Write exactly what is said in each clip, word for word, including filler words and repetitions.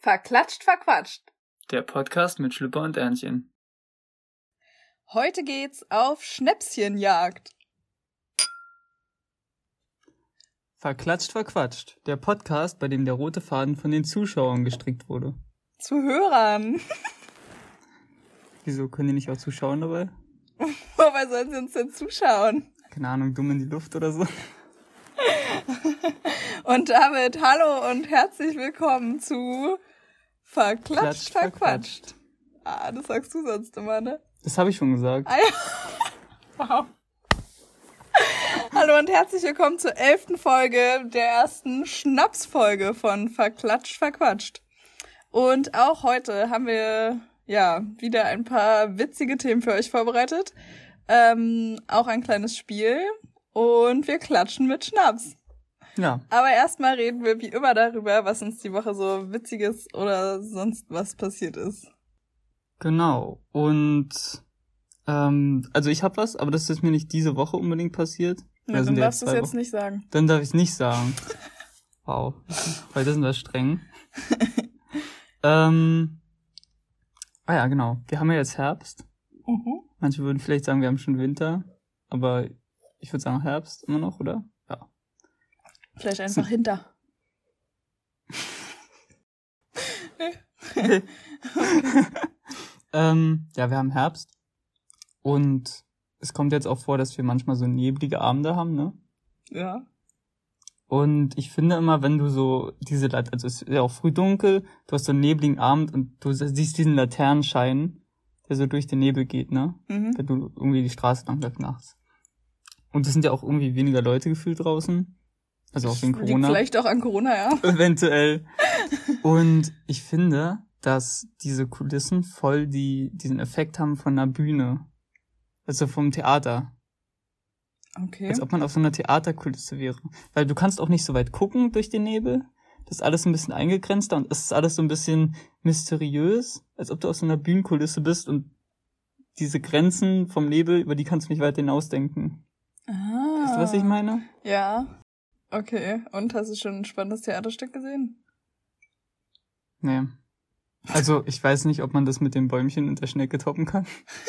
Verklatscht, verquatscht. Der Podcast mit Schlüpper und Ernchen. Heute geht's auf Schnäpschenjagd. Verklatscht, verquatscht. Der Podcast, bei dem der rote Faden von den Zuschauern gestrickt wurde. Zu Hörern. Wieso, können die nicht auch zuschauen dabei? Wobei sollen sie uns denn zuschauen? Keine Ahnung, dumm in die Luft oder so. Und damit hallo und herzlich willkommen zu Verklatscht, Klatscht, verquatscht. Ah, das sagst du sonst immer, ne? Das habe ich schon gesagt. Ah, ja. Wow. Hallo und herzlich willkommen zur elften Folge der ersten Schnapsfolge von Verklatscht, verquatscht. Und auch heute haben wir ja wieder ein paar witzige Themen für euch vorbereitet. Ähm, auch ein kleines Spiel und wir klatschen mit Schnaps. Ja. Aber erstmal reden wir wie immer darüber, was uns die Woche so Witziges oder sonst was passiert ist. Genau. Und ähm, also ich habe was, aber das ist mir nicht diese Woche unbedingt passiert. Ja, dann darfst du es jetzt nicht sagen. Dann darf ich es nicht sagen. Wow. Heute sind wir streng. ähm, ah ja, genau. Wir haben ja jetzt Herbst. Mhm. Manche würden vielleicht sagen, wir haben schon Winter. Aber ich würde sagen Herbst immer noch, oder? Ja. Vielleicht einfach hinter. Okay. ähm, ja, wir haben Herbst. Und es kommt jetzt auch vor, dass wir manchmal so neblige Abende haben, ne? Ja. Und ich finde immer, wenn du so diese, Lat- also es ist ja auch früh dunkel, du hast so einen nebligen Abend und du siehst diesen Laternenschein, der so durch den Nebel geht, ne? Mhm. Wenn du irgendwie die Straße lang läufst nachts. Und es sind ja auch irgendwie weniger Leute gefühlt draußen. Also auch wegen Liegt Corona. vielleicht auch an Corona, ja. Eventuell. Und ich finde, dass diese Kulissen voll die diesen Effekt haben von einer Bühne. Also vom Theater. Okay. Als ob man auf so einer Theaterkulisse wäre. Weil du kannst auch nicht so weit gucken durch den Nebel. Das ist alles ein bisschen eingegrenzter und es ist alles so ein bisschen mysteriös. Als ob du auf so einer Bühnenkulisse bist und diese Grenzen vom Nebel, über die kannst du nicht weiter hinausdenken. Ah. Weißt du, was ich meine? Ja. Okay. Und hast du schon ein spannendes Theaterstück gesehen? Nee. Also, ich weiß nicht, ob man das mit dem Bäumchen und der Schnecke toppen kann.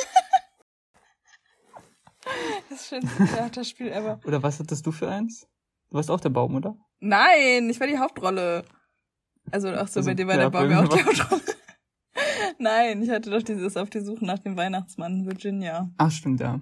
Das schönste Theaterspiel ever. Oder was hattest du für eins? Du warst auch der Baum, oder? Nein, ich war die Hauptrolle. Also, ach so, Also, bei dir war ja, der Baum bei ja mir auch die war- Hauptrolle. Nein, ich hatte doch dieses Auf die Suche nach dem Weihnachtsmann, Virginia. Ach, stimmt, ja.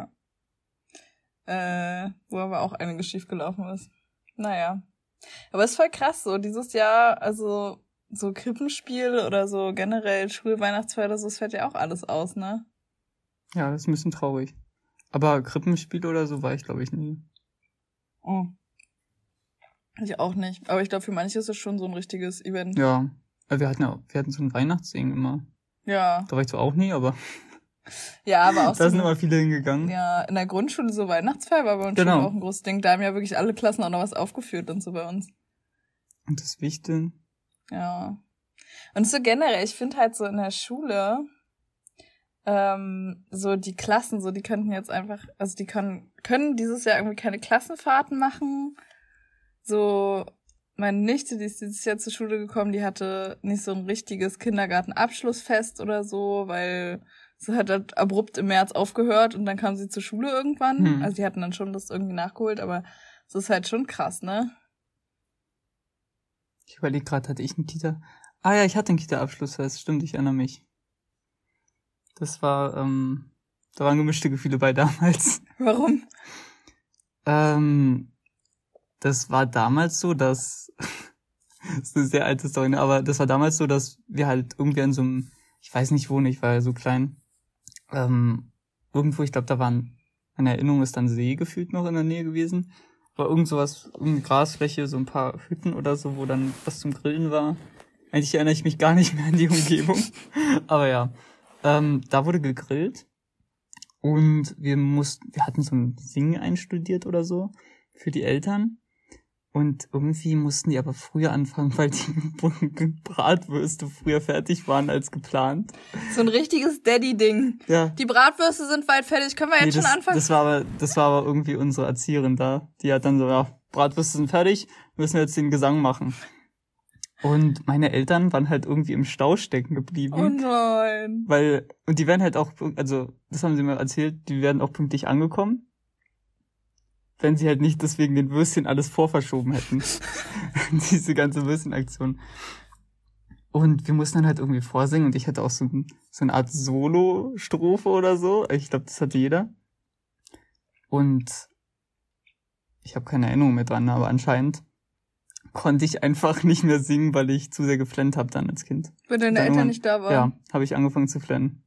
Äh, wo aber auch einiges schiefgelaufen ist. Naja. Aber es ist voll krass so, dieses Jahr, also so Krippenspiel oder so generell Schulweihnachtsfeier oder so, es fällt ja auch alles aus, ne? Ja, das ist ein bisschen traurig. Aber Krippenspiel oder so war ich, glaube ich, nie. Oh. Ich auch nicht. Aber ich glaube, für manche ist es schon so ein richtiges Event. Ja. Weil wir hatten ja, wir hatten so ein Weihnachtssingen immer. Ja. Da war ich zwar auch nie, aber Ja, aber auch da so, sind immer viele hingegangen. ja, in der Grundschule so Weihnachtsfeier war bei uns Genau. schon auch ein großes Ding. Da haben ja wirklich alle Klassen auch noch was aufgeführt und so bei uns. Und das Wichteln. Ja. Und so generell, ich finde halt so in der Schule, ähm, so die Klassen, so die könnten jetzt einfach, also die können, können dieses Jahr irgendwie keine Klassenfahrten machen. So, meine Nichte, die ist dieses Jahr zur Schule gekommen, die hatte nicht so ein richtiges Kindergartenabschlussfest oder so, weil sie hat halt abrupt im März aufgehört und dann kam sie zur Schule irgendwann. Hm. Also die hatten dann schon das irgendwie nachgeholt, aber es ist halt schon krass, ne? Ich überlege gerade, hatte ich einen Kita... Ah ja, ich hatte einen Kita-Abschlussfest. Stimmt, ich erinnere mich. Das war, ähm... Da waren gemischte Gefühle bei damals. Warum? Ähm... Das war damals so, dass... das ist eine sehr alte Story, ne? Aber das war damals so, dass wir halt irgendwie an so einem... Ich weiß nicht wo, ich war ja so klein. Ähm... Irgendwo, ich glaube, da waren... Meine Erinnerung ist dann See gefühlt noch in der Nähe gewesen. War irgend sowas, irgendeine Grasfläche, so ein paar Hütten oder so, wo dann was zum Grillen war. Eigentlich erinnere ich mich gar nicht mehr an die Umgebung. Aber ja, ähm, da wurde gegrillt und wir mussten, wir hatten so ein Singen einstudiert oder so für die Eltern. Und irgendwie mussten die aber früher anfangen, weil die Bratwürste früher fertig waren als geplant. So ein richtiges Daddy-Ding. Ja. Die Bratwürste sind bald fertig, können wir jetzt Nee, schon das, anfangen? Das war aber, das war aber irgendwie unsere Erzieherin da. Die hat dann so, ja, Bratwürste sind fertig, müssen wir jetzt den Gesang machen. Und meine Eltern waren halt irgendwie im Stau stecken geblieben. Oh nein. Weil, und die werden halt auch, also, das haben sie mir erzählt, die werden auch pünktlich angekommen, wenn sie halt nicht deswegen den Würstchen alles vorverschoben hätten. Diese ganze Würstchenaktion. Und wir mussten dann halt irgendwie vorsingen und ich hatte auch so, ein, so eine Art Solo-Strophe oder so. Ich glaube, das hatte jeder. Und ich habe keine Erinnerung mehr dran, aber anscheinend konnte ich einfach nicht mehr singen, weil ich zu sehr geflennt habe dann als Kind. Weil deine Eltern nicht da waren? Ja, habe ich angefangen zu flennen.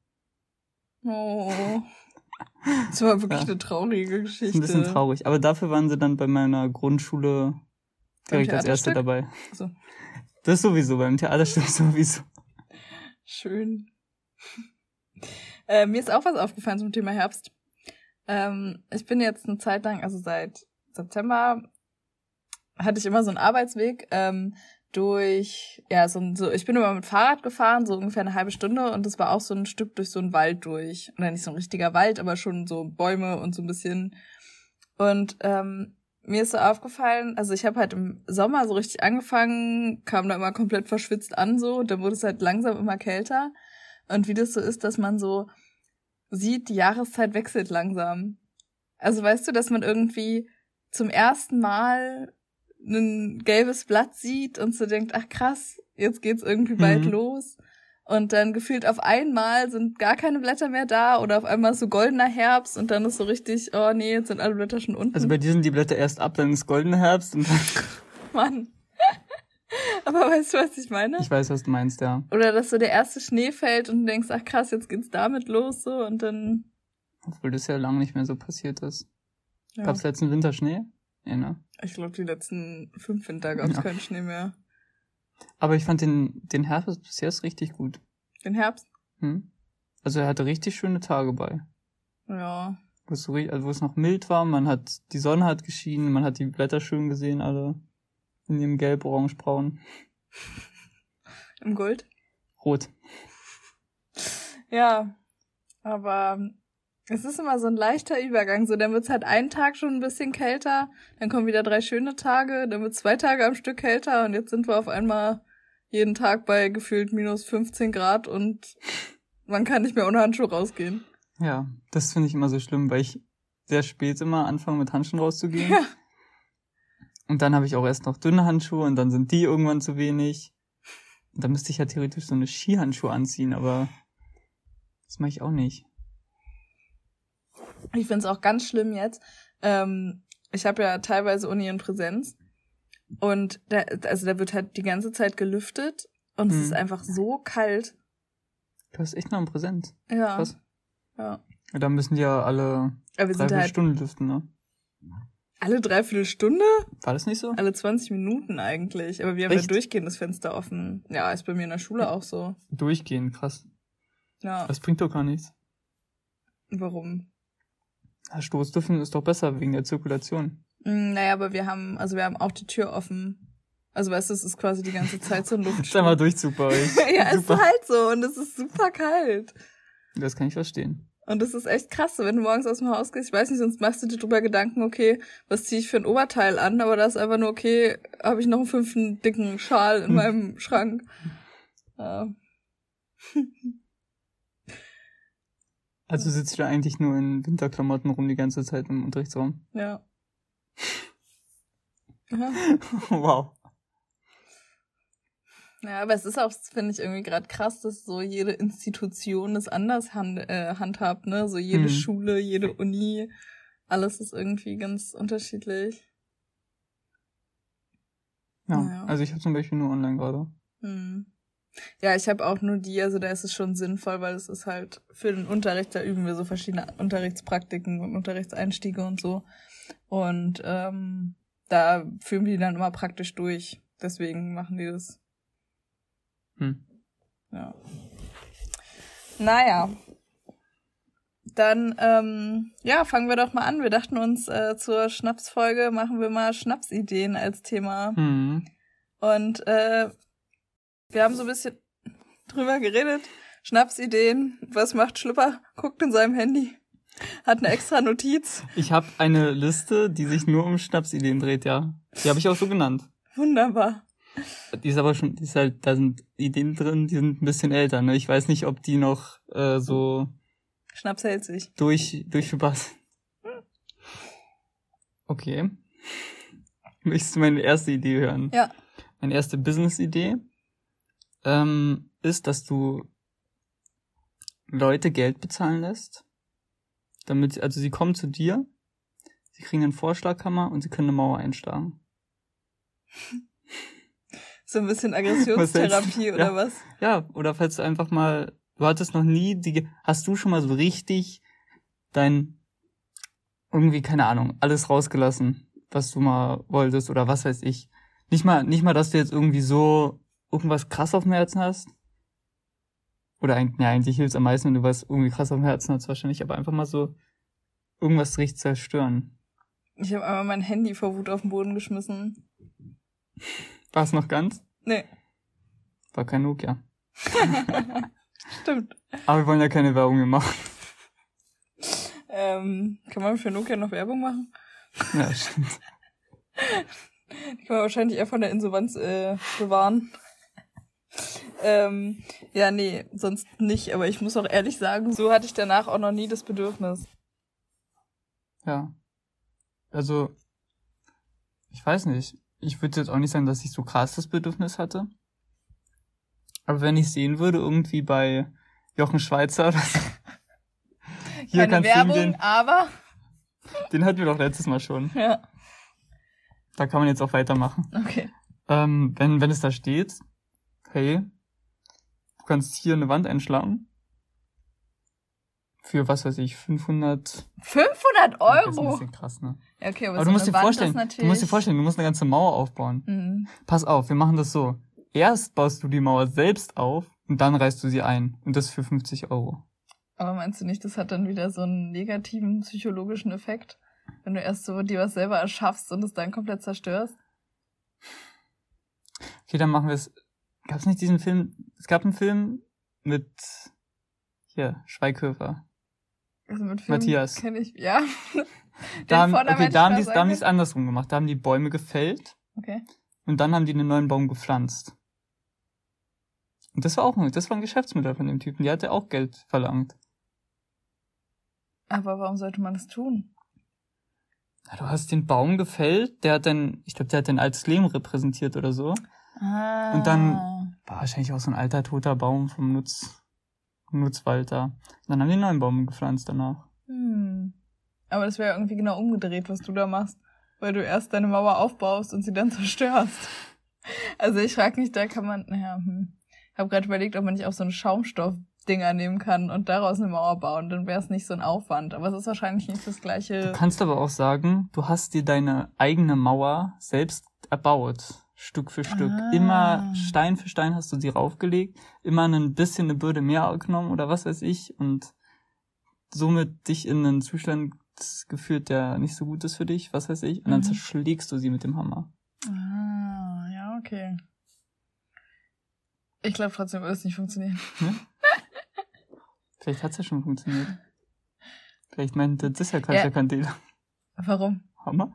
Oh. Das war wirklich ja. eine traurige Geschichte. Ein bisschen traurig. Aber dafür waren sie dann bei meiner Grundschule direkt als Erste dabei. So. Das sowieso, beim Theaterstück sowieso. Schön. Äh, mir ist auch was aufgefallen zum Thema Herbst. Ähm, ich bin jetzt eine Zeit lang, also seit September, hatte ich immer so einen Arbeitsweg ähm, durch, ja, so, so, ich bin immer mit Fahrrad gefahren, so ungefähr eine halbe Stunde und das war auch so ein Stück durch so einen Wald durch. Oder nicht so ein richtiger Wald, aber schon so Bäume und so ein bisschen. Und ähm, mir ist so aufgefallen, also ich habe halt im Sommer so richtig angefangen, kam da immer komplett verschwitzt an so, dann wurde es halt langsam immer kälter. Und wie das so ist, dass man so sieht, die Jahreszeit wechselt langsam. Also weißt du, dass man irgendwie zum ersten Mal ein gelbes Blatt sieht und so denkt, ach krass, jetzt geht's irgendwie bald mhm. los. Und dann gefühlt auf einmal sind gar keine Blätter mehr da oder auf einmal so goldener Herbst und dann ist so richtig, oh nee, jetzt sind alle Blätter schon unten. Also bei dir sind die Blätter erst ab, dann ist goldener Herbst und dann... Mann. Aber weißt du, was ich meine? Ich weiß, was du meinst, ja. Oder dass so der erste Schnee fällt und du denkst, ach krass, jetzt geht's damit los so und dann... Obwohl das ja lange nicht mehr so passiert ist. Ja. Gab's letzten Winter Schnee? Ja, ne? Ich glaube, die letzten fünf Winter gab's ja. keinen Schnee mehr. Aber ich fand den, den Herbst bisher ist richtig gut. Den Herbst? Hm? Also er hatte richtig schöne Tage bei. Ja. Wo es, so, also wo es noch mild war, man hat, die Sonne hat geschienen, man hat die Blätter schön gesehen, alle in ihrem Gelb, Orange, Braun. Im Gold? Rot. Ja, aber es ist immer so ein leichter Übergang. So, dann wird's halt einen Tag schon ein bisschen kälter, dann kommen wieder drei schöne Tage, dann wird's zwei Tage am Stück kälter und jetzt sind wir auf einmal jeden Tag bei gefühlt minus fünfzehn Grad und man kann nicht mehr ohne Handschuhe rausgehen. Ja, das finde ich immer so schlimm, weil ich sehr spät immer anfange mit Handschuhen rauszugehen. Ja. Und dann habe ich auch erst noch dünne Handschuhe und dann sind die irgendwann zu wenig. Und dann müsste ich ja theoretisch so eine Skihandschuhe anziehen, aber das mache ich auch nicht. Ich find's auch ganz schlimm jetzt. Ähm, ich habe ja teilweise Uni in Präsenz und da, also da wird halt die ganze Zeit gelüftet und hm. es ist einfach so kalt. Du hast echt noch in Präsenz. Ja. Krass. Ja. Ja, da müssen die ja alle dreiviertel halt Stunden lüften, ne? Alle dreiviertel Stunde? War das nicht so? Alle zwanzig Minuten eigentlich. Aber wir haben echt? Ja durchgehend das Fenster offen. Ja, ist bei mir in der Schule auch so. Durchgehend, krass. Ja. Das bringt doch gar nichts. Warum? Ja, Stoßlüften ist doch besser wegen der Zirkulation. Mm, naja, aber wir haben, also wir haben auch die Tür offen. Also weißt du, es ist quasi die ganze Zeit so ein Luftstrom. Ist einmal Durchzug bei euch. Ja, es ist halt so und es ist super kalt. Das kann ich verstehen. Und das ist echt krass, wenn du morgens aus dem Haus gehst, ich weiß nicht, sonst machst du dir drüber Gedanken, okay, was ziehe ich für ein Oberteil an, aber da ist einfach nur, okay, habe ich noch einen fünften dicken Schal in hm. meinem Schrank. Ja. Also sitzt du eigentlich nur in Winterklamotten rum die ganze Zeit im Unterrichtsraum? Ja. Ja. Wow. Ja, aber es ist auch, finde ich, irgendwie gerade krass, dass so jede Institution das anders hand, äh, handhabt, ne? So jede hm. Schule, jede Uni, alles ist irgendwie ganz unterschiedlich. Ja, naja. Also ich habe zum Beispiel nur online gerade. Hm. Ja, ich habe auch nur die, also da ist es schon sinnvoll, weil es ist halt für den Unterricht, da üben wir so verschiedene Unterrichtspraktiken und Unterrichtseinstiege und so. Und ähm, da führen wir die dann immer praktisch durch. Deswegen machen die das. Hm. Ja. Naja. Dann, ähm, ja, fangen wir doch mal an. Wir dachten uns, äh, zur Schnapsfolge machen wir mal Schnapsideen als Thema. Hm. Und äh, wir haben so ein bisschen drüber geredet. Schnapsideen. Was macht Schlüpper? Guckt in seinem Handy. Hat eine extra Notiz. Ich habe eine Liste, die sich nur um Schnapsideen dreht, ja. Die habe ich auch so genannt. Wunderbar. die ist aber schon, die ist halt, da sind Ideen drin, die sind ein bisschen älter, ne? Ich weiß nicht, ob die noch äh, so Schnaps hält sich. durch durchführbar sind. Okay. Möchtest du meine erste Idee hören? Ja. Meine erste Business-Idee ähm, ist, dass du Leute Geld bezahlen lässt, damit, also sie kommen zu dir, sie kriegen einen Vorschlaghammer und sie können eine Mauer einschlagen. So ein bisschen Aggressionstherapie was oder ja. was? Ja, oder falls du einfach mal, du hattest noch nie die, hast du schon mal so richtig dein, irgendwie, keine Ahnung, alles rausgelassen, was du mal wolltest oder was weiß ich. Nicht mal, nicht mal, dass du jetzt irgendwie so irgendwas krass auf dem Herzen hast. Oder eigentlich, ja, eigentlich hilft es am meisten, wenn du was irgendwie krass auf dem Herzen hast wahrscheinlich, aber einfach mal so irgendwas richtig zerstören. Ich habe einmal mein Handy vor Wut auf den Boden geschmissen. War es noch ganz? Nee. War kein Nokia. Stimmt. Aber wir wollen ja keine Werbung mehr machen. Ähm, kann man für Nokia noch Werbung machen? Ja, stimmt. Die kann man wahrscheinlich eher von der Insolvenz äh, bewahren. ähm, ja, nee, sonst nicht. Aber ich muss auch ehrlich sagen, so hatte ich danach auch noch nie das Bedürfnis. Ja. Also, ich weiß nicht. Ich würde jetzt auch nicht sagen, dass ich so krass das Bedürfnis hatte. Aber wenn ich sehen würde, irgendwie bei Jochen Schweizer oder so. Hier Keine kannst du ihm Werbung, den, aber... den hatten wir doch letztes Mal schon. Ja, Da kann man jetzt auch weitermachen. okay. Ähm, wenn, wenn es da steht, hey, du kannst hier eine Wand einschlagen. Für, was weiß ich, fünfhundert fünfhundert Das ist ein Euro? bisschen krass, ne? Ja, okay, aber, Aber so du musst eine dir Wand vorstellen, ist natürlich... du musst dir vorstellen, du musst eine ganze Mauer aufbauen. Mhm. Pass auf, wir machen das so. Erst baust du die Mauer selbst auf und dann reißt du sie ein. Und das für fünfzig Euro. Aber meinst du nicht, das hat dann wieder so einen negativen psychologischen Effekt? Wenn du erst so dir was selber erschaffst und es dann komplett zerstörst? Okay, dann machen wir es. Gab es nicht diesen Film? Es gab einen Film mit hier, Schweighöfer. Also mit Film Matthias. Kenn ich, ja. Da haben, Vordermann okay, da haben die Spaß da haben die es andersrum gemacht. Da haben die Bäume gefällt Okay. und dann haben die einen neuen Baum gepflanzt. Und das war auch ein, das war ein Geschäftsmodell von dem Typen. Die hatte auch Geld verlangt. Aber warum sollte man das tun? Ja, du hast den Baum gefällt, der hat dann, ich glaube, der hat ein altes Leben repräsentiert oder so. Ah. Und dann war wahrscheinlich auch so ein alter, toter Baum vom Nutz, Nutzwald da. Und dann haben die einen neuen Baum gepflanzt danach. Hm. Aber das wäre ja irgendwie genau umgedreht, was du da machst. Weil du erst deine Mauer aufbaust und sie dann zerstörst. Also ich frage mich, da kann man, naja, hm. Ich habe gerade überlegt, ob man nicht auch so einen Schaumstoffdinger nehmen kann und daraus eine Mauer bauen. Dann wäre es nicht so ein Aufwand. Aber es ist wahrscheinlich nicht das gleiche. Du kannst aber auch sagen, du hast dir deine eigene Mauer selbst erbaut. Stück für Stück. Ah. Immer Stein für Stein hast du sie raufgelegt. Immer ein bisschen eine Bürde mehr genommen oder was weiß ich. Und somit dich in einen Zustand geführt, der nicht so gut ist für dich, was weiß ich. Und dann Mhm. zerschlägst du sie mit dem Hammer. Ah, ja, okay. Ich glaube trotzdem würde es nicht funktionieren. Ne? Vielleicht hat's ja schon funktioniert. Vielleicht meinte das ist ja Katja Ja. Candela. Warum? Hammer?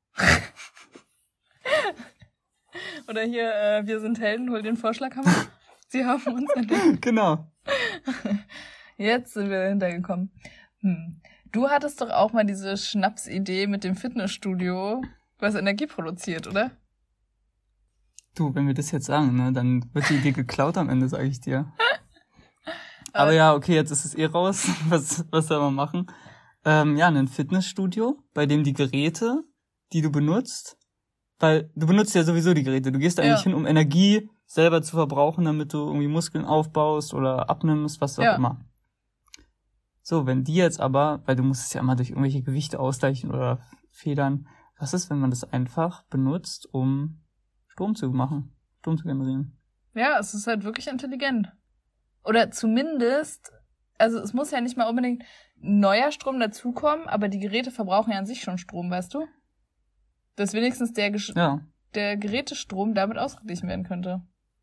Oder hier, äh, wir sind Helden, hol den Vorschlaghammer. Sie haben uns entdeckt. Genau. Jetzt sind wir dahinter gekommen. Hm. Du hattest doch auch mal diese Schnapsidee mit dem Fitnessstudio, was Energie produziert, oder? Du, wenn wir das jetzt sagen, ne, dann wird die Idee geklaut am Ende, sage ich dir. Aber ja, okay, jetzt ist es eh raus. Was, was soll man machen? Ähm, ja, ein Fitnessstudio, bei dem die Geräte, die du benutzt, weil du benutzt ja sowieso die Geräte. Du gehst da Ja. eigentlich hin, um Energie selber zu verbrauchen, damit du irgendwie Muskeln aufbaust oder abnimmst, was auch Ja. immer. So, wenn die jetzt aber, weil du musst es ja immer durch irgendwelche Gewichte ausgleichen oder federn, was ist, wenn man das einfach benutzt, um Strom zu machen, Strom zu generieren? Ja, es ist halt wirklich intelligent. Oder zumindest, also es muss ja nicht mal unbedingt neuer Strom dazukommen, aber die Geräte verbrauchen ja an sich schon Strom, weißt du? Dass wenigstens der, Gesch- Ja, der Gerätestrom damit ausgeglichen werden könnte.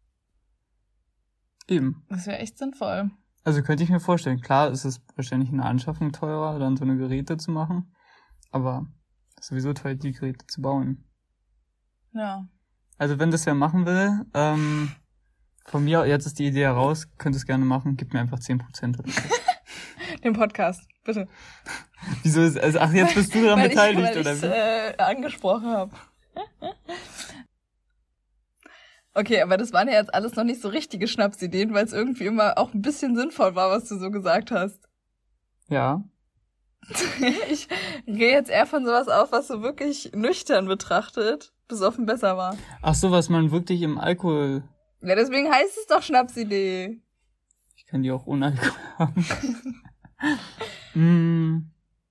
eben. Das wäre echt sinnvoll. Also könnte ich mir vorstellen, klar ist es wahrscheinlich in der Anschaffung teurer, dann so eine Geräte zu machen, aber es ist sowieso teuer, die Geräte zu bauen. Ja. Also wenn das wer machen will, ähm, von mir, jetzt ist die Idee heraus, könnt es gerne machen, gib mir einfach zehn Prozent oder so. Den Podcast, bitte. Wieso ist, also, ach, jetzt bist du daran weil beteiligt, ich, weil oder ich, wie? äh, angesprochen habe. Okay, aber das waren ja jetzt alles noch nicht so richtige Schnapsideen, weil es irgendwie immer auch ein bisschen sinnvoll war, was du so gesagt hast. Ja. Ich gehe jetzt eher von sowas auf, was so wirklich nüchtern betrachtet, besoffen besser war. Ach so, was man wirklich im Alkohol... Ja, deswegen heißt es doch Schnapsidee. Ich kann die auch ohne Alkohol haben. mm.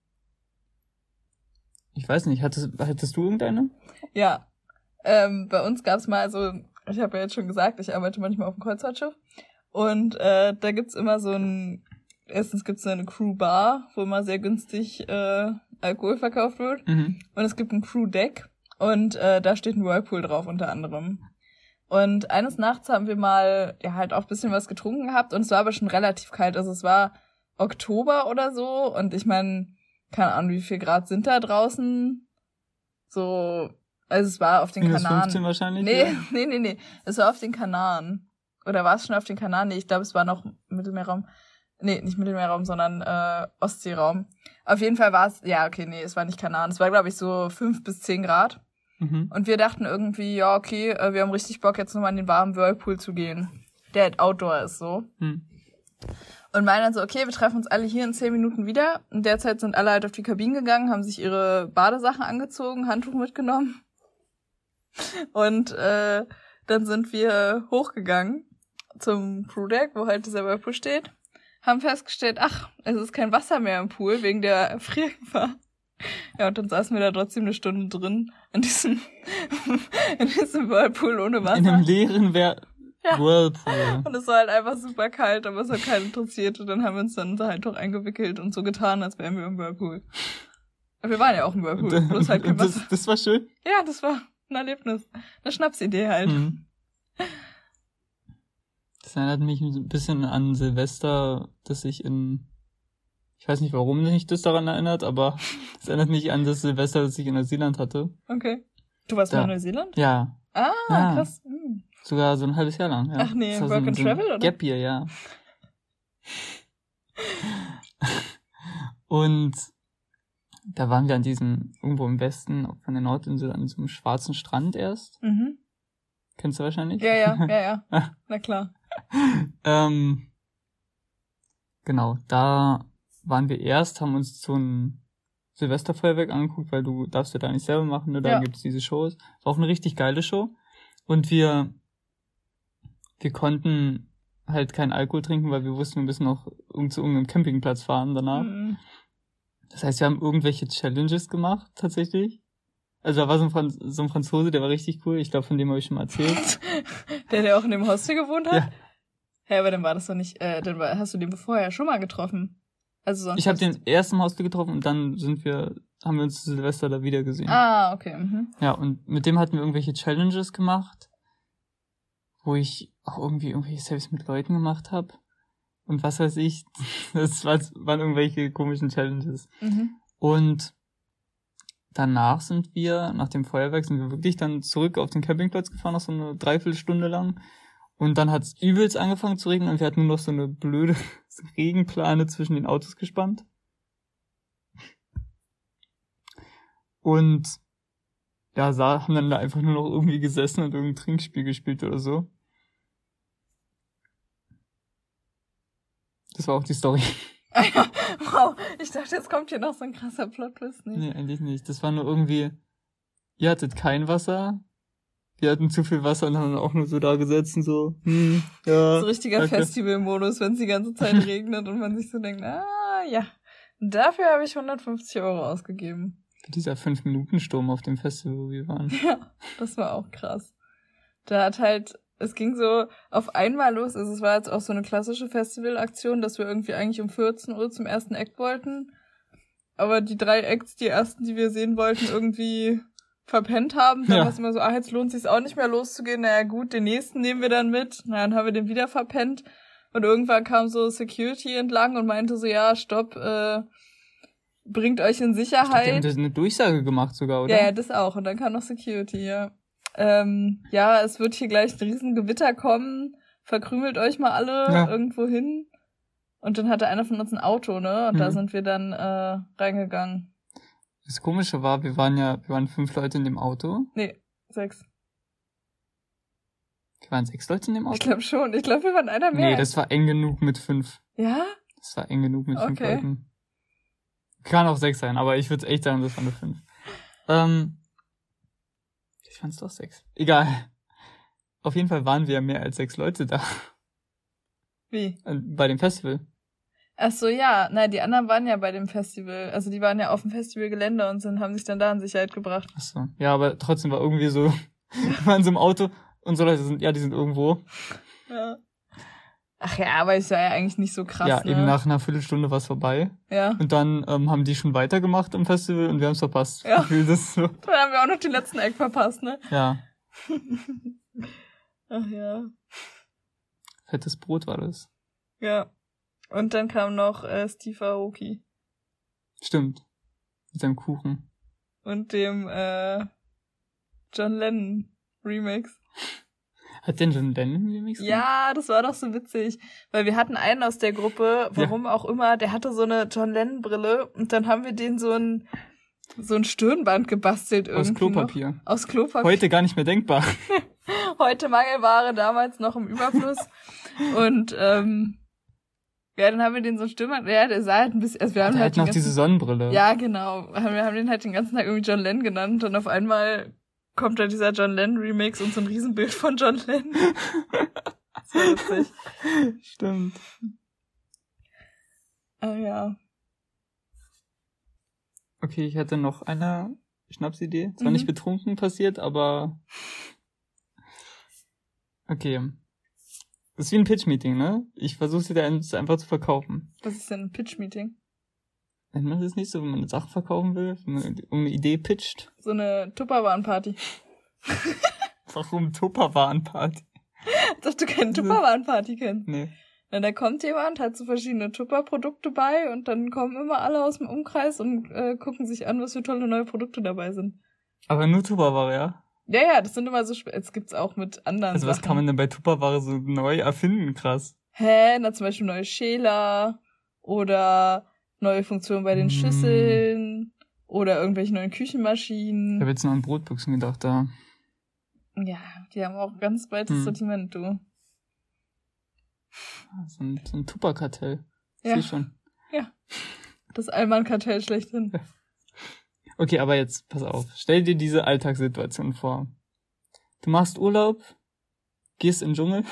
Ich weiß nicht, hattest, hattest du irgendeine? Ja, ähm, bei uns gab's mal, also ich habe ja jetzt schon gesagt, ich arbeite manchmal auf dem Kreuzfahrtschiff und äh, da gibt's immer so ein, erstens gibt's eine Crew-Bar, wo immer sehr günstig äh, Alkohol verkauft wird Mhm. und es gibt ein Crew-Deck und äh, da steht ein Whirlpool drauf unter anderem. Und eines Nachts haben wir mal ja halt auch ein bisschen was getrunken gehabt und es war aber schon relativ kalt, also es war Oktober oder so und ich meine, keine Ahnung, wie viel Grad sind da draußen? So, also es war auf den Minus Kanaren. fünfzehn wahrscheinlich? Nee, Ja. nee, nee, nee. Es war auf den Kanaren. Oder war es schon auf den Kanaren? Nee, ich glaube, es war noch Mittelmeerraum. Nee, nicht Mittelmeerraum, sondern äh, Ostseeraum. Auf jeden Fall war es, ja, okay, nee, es war nicht Kanaren. Es war, glaube ich, so fünf bis zehn Grad. Mhm. Und wir dachten irgendwie, ja, okay, äh, wir haben richtig Bock, jetzt nochmal in den warmen Whirlpool zu gehen. Der halt Outdoor ist, so. Mhm. Und meinen dann so, okay, wir treffen uns alle hier in zehn Minuten wieder. In der Zeit sind alle halt auf die Kabinen gegangen, haben sich ihre Badesachen angezogen, Handtuch mitgenommen. Und äh, dann sind wir hochgegangen zum Crewdeck, wo halt dieser Whirlpool steht, haben festgestellt, ach, es ist kein Wasser mehr im Pool wegen der Friergefahr. Ja, und dann saßen wir da trotzdem eine Stunde drin in diesem, in diesem Whirlpool ohne Wasser. In einem leeren Wer- Ja. Whirlpool. Und es war halt einfach super kalt, aber es hat keinen interessiert. Und dann haben wir uns dann unser Handtuch eingewickelt und so getan, als wären wir im Whirlpool. Aber wir waren ja auch im Whirlpool, Und, bloß halt kein und das, Wasser. das war schön. Ja, das war ein Erlebnis. Eine Schnapsidee halt. Mhm. Das erinnert mich ein bisschen an Silvester, dass ich in, ich weiß nicht, warum mich das daran erinnert, aber es erinnert mich an das Silvester, das ich in Neuseeland hatte. Okay. Du warst Da. mal in Neuseeland? Ja, Ah, Ja. krass. Hm. sogar so ein halbes Jahr lang. Ja. Ach nee, Das war Work so ein, and so ein Travel, oder? Gap Year, ja. Und da waren wir an diesem, irgendwo im Westen von der Nordinsel, an diesem schwarzen Strand erst. Mhm. Kennst du wahrscheinlich? Ja, ja, ja, ja. Na klar. ähm, genau, da waren wir erst, haben uns so ein Silvesterfeuerwerk angeguckt, weil du darfst ja da nicht selber machen, ne? Da Ja. gibt's diese Shows. War auch eine richtig geile Show. Und wir, wir konnten halt keinen Alkohol trinken, weil wir wussten, wir müssen noch irgend zu irgendeinem Campingplatz fahren danach. Mhm. Das heißt, wir haben irgendwelche Challenges gemacht, tatsächlich. Also da war so ein, Franz- so ein Franzose, der war richtig cool. Ich glaube, von dem habe ich schon mal erzählt. Der, der auch in dem Hostel gewohnt hat? Ja. Hä, aber dann war das doch nicht, äh, dann war, hast du den vorher schon mal getroffen. Also sonst. Ich habe hast- den erst im Hostel getroffen und dann sind wir, haben wir uns zu Silvester da wieder gesehen. Ah, okay. Mhm. Ja, und mit dem hatten wir irgendwelche Challenges gemacht, wo ich auch irgendwie irgendwelche Selfies mit Leuten gemacht habe. Und was weiß ich, das war- waren irgendwelche komischen Challenges. Mhm. Und danach sind wir, nach dem Feuerwerk, sind wir wirklich dann zurück auf den Campingplatz gefahren, noch so eine Dreiviertelstunde lang. Und dann hat's übelst angefangen zu regnen und wir hatten nur noch so eine blöde Regenplane zwischen den Autos gespannt. Und ja, sah, haben dann da einfach nur noch irgendwie gesessen und irgendein Trinkspiel gespielt oder so. Das war auch die Story. Ah ja, wow. Ich dachte, jetzt kommt hier noch so ein krasser Plot-Twist. Nee. Nee, eigentlich nicht. Das war nur irgendwie, ihr hattet kein Wasser, wir hatten zu viel Wasser und haben dann auch nur so da gesetzt und so, hm, ja. So richtiger danke. Festivalmodus, wenn es die ganze Zeit regnet und man sich so denkt, ah ja, dafür habe ich hundertfünfzig Euro ausgegeben. Für dieser fünf-Minuten-Sturm auf dem Festival, wo wir waren. Ja, das war auch krass. Da hat halt, es ging so auf einmal los, also es war jetzt auch so eine klassische Festivalaktion, dass wir irgendwie eigentlich um vierzehn Uhr zum ersten Act wollten, aber die drei Acts, die ersten, die wir sehen wollten, irgendwie verpennt haben. Dann Ja. war es immer so, ah, jetzt lohnt es sich auch nicht mehr loszugehen. Naja gut, den nächsten nehmen wir dann mit. Na, dann haben wir den wieder verpennt. Und irgendwann kam so Security entlang und meinte so, ja, stopp, äh, bringt euch in Ich glaub, die haben Sicherheit. das eine Durchsage gemacht sogar, oder? Ja, ja, das auch. Und dann kam noch Security, ja. ähm, ja, es wird hier gleich ein Riesengewitter kommen, verkrümelt euch mal alle Ja. irgendwo hin. Und dann hatte einer von uns ein Auto, ne? Und Mhm. da sind wir dann äh, reingegangen. Das Komische war, wir waren ja, wir waren fünf Leute in dem Auto. Nee, sechs. Wir waren sechs Leute in dem Auto? Ich glaube schon. Ich glaube, wir waren einer mehr. Nee, das war eng genug mit fünf. Ja? Das war eng genug mit fünf Okay. Leuten. Kann auch sechs sein, aber ich würde echt sagen, das waren nur fünf. Ähm, ich fand's doch sechs. Egal. Auf jeden Fall waren wir ja mehr als sechs Leute da. Wie? Bei dem Festival. Ach so, ja. Na, die anderen waren ja bei dem Festival. Also die waren ja auf dem Festivalgelände und sind, haben sich dann da in Sicherheit gebracht. Ach so. Ja, aber trotzdem war irgendwie so, wir waren in so einem Auto und so Leute sind, ja, die sind irgendwo. Ja. Ach ja, aber ist ja eigentlich nicht so krass, Ja, ne? eben nach einer Viertelstunde war es vorbei. Ja. Und dann ähm, haben die schon weitergemacht im Festival und wir haben es verpasst. Ja. Ich fühl das so. Dann haben wir auch noch den letzten Eck verpasst, ne? Ja, Ach ja. fettes Brot war das. Ja. Und dann kam noch äh, Steve Aoki Stimmt. Mit seinem Kuchen. und dem äh, John Lennon Remix. Hat denn John Lennon Remix gemacht? Ja, das war doch so witzig. Weil wir hatten einen aus der Gruppe, warum auch immer, der hatte so eine John Lennon Brille und dann haben wir den so ein so ein Stirnband gebastelt irgendwie Aus Klopapier. Noch. Aus Klopapier. Heute gar nicht mehr denkbar. Heute Mangelware, damals noch im Überfluss. Und ähm, ja, dann haben wir den so ein Stirnband, ja, der sah halt ein bisschen, also wir haben Der halt hat noch den diese ganzen, Sonnenbrille. ja, genau, wir haben den halt den ganzen Tag irgendwie John Lennon genannt und auf einmal kommt da dieser John Lennon Remix und so ein Riesenbild von John Lennon. Das war witzig. Stimmt. Ah ja. Okay, ich hatte noch eine Schnapsidee. Zwar Mhm. nicht betrunken passiert, aber okay. Das ist wie ein Pitch-Meeting, ne? Ich versuche sie da einfach zu verkaufen. Was ist denn ein Pitch-Meeting? Nennt man das nicht so, wenn man eine Sache verkaufen will? Wenn man eine Idee pitcht? So eine Tupperwaren-Party. Warum Tupperwaren-Party? Als ob du keine Tupperwaren-Party kennst. Nee. Na, da kommt jemand, hat so verschiedene Tupper-Produkte bei und dann kommen immer alle aus dem Umkreis und äh, gucken sich an, was für tolle neue Produkte dabei sind. Aber nur Tupperware, ja? Ja, ja, das sind immer so, Spe- es gibt's auch mit anderen Also was Sachen. kann man denn bei Tupperware so neu erfinden? Krass. Hä? Na, zum Beispiel neue Schäler oder neue Funktionen bei den Mm. Schüsseln oder irgendwelche neuen Küchenmaschinen. Ich habe jetzt nur an Brotbüchsen gedacht, da. Ja, die haben auch ganz breites Hm. Sortiment, du. So ein, so ein Tupperkartell. Ja. Sieh schon. Das Allmann-Kartell schlechthin. Okay, aber jetzt, pass auf. Stell dir diese Alltagssituation vor. Du machst Urlaub, gehst in den Dschungel,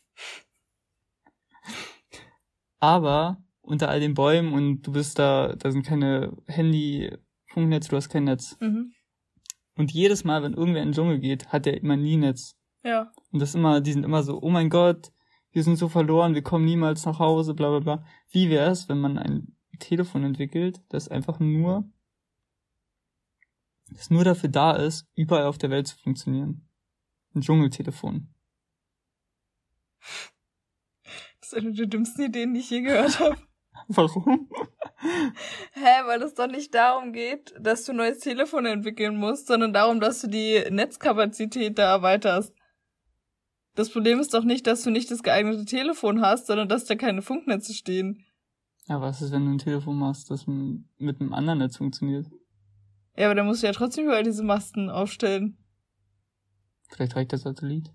aber unter all den Bäumen und du bist da, da sind keine Handy, Funknetz, du hast kein Netz. Mhm. Und jedes Mal, wenn irgendwer in den Dschungel geht, hat der immer nie Netz. Ja. Und das immer, die sind immer so, oh mein Gott, wir sind so verloren, wir kommen niemals nach Hause, bla bla bla. Wie wär's, wenn man ein Telefon entwickelt, das einfach nur, das nur dafür da ist, überall auf der Welt zu funktionieren? Ein Dschungeltelefon. Das ist eine der dümmsten Ideen, die ich je gehört habe. Warum? Hä, weil es doch nicht darum geht, dass du ein neues Telefon entwickeln musst, sondern darum, dass du die Netzkapazität da erweiterst. Das Problem ist doch nicht, dass du nicht das geeignete Telefon hast, sondern dass da keine Funknetze stehen. Ja, was ist, wenn du ein Telefon machst, das m- mit einem anderen Netz funktioniert? Ja, aber da musst du ja trotzdem überall diese Masten aufstellen. Vielleicht reicht der Satellit.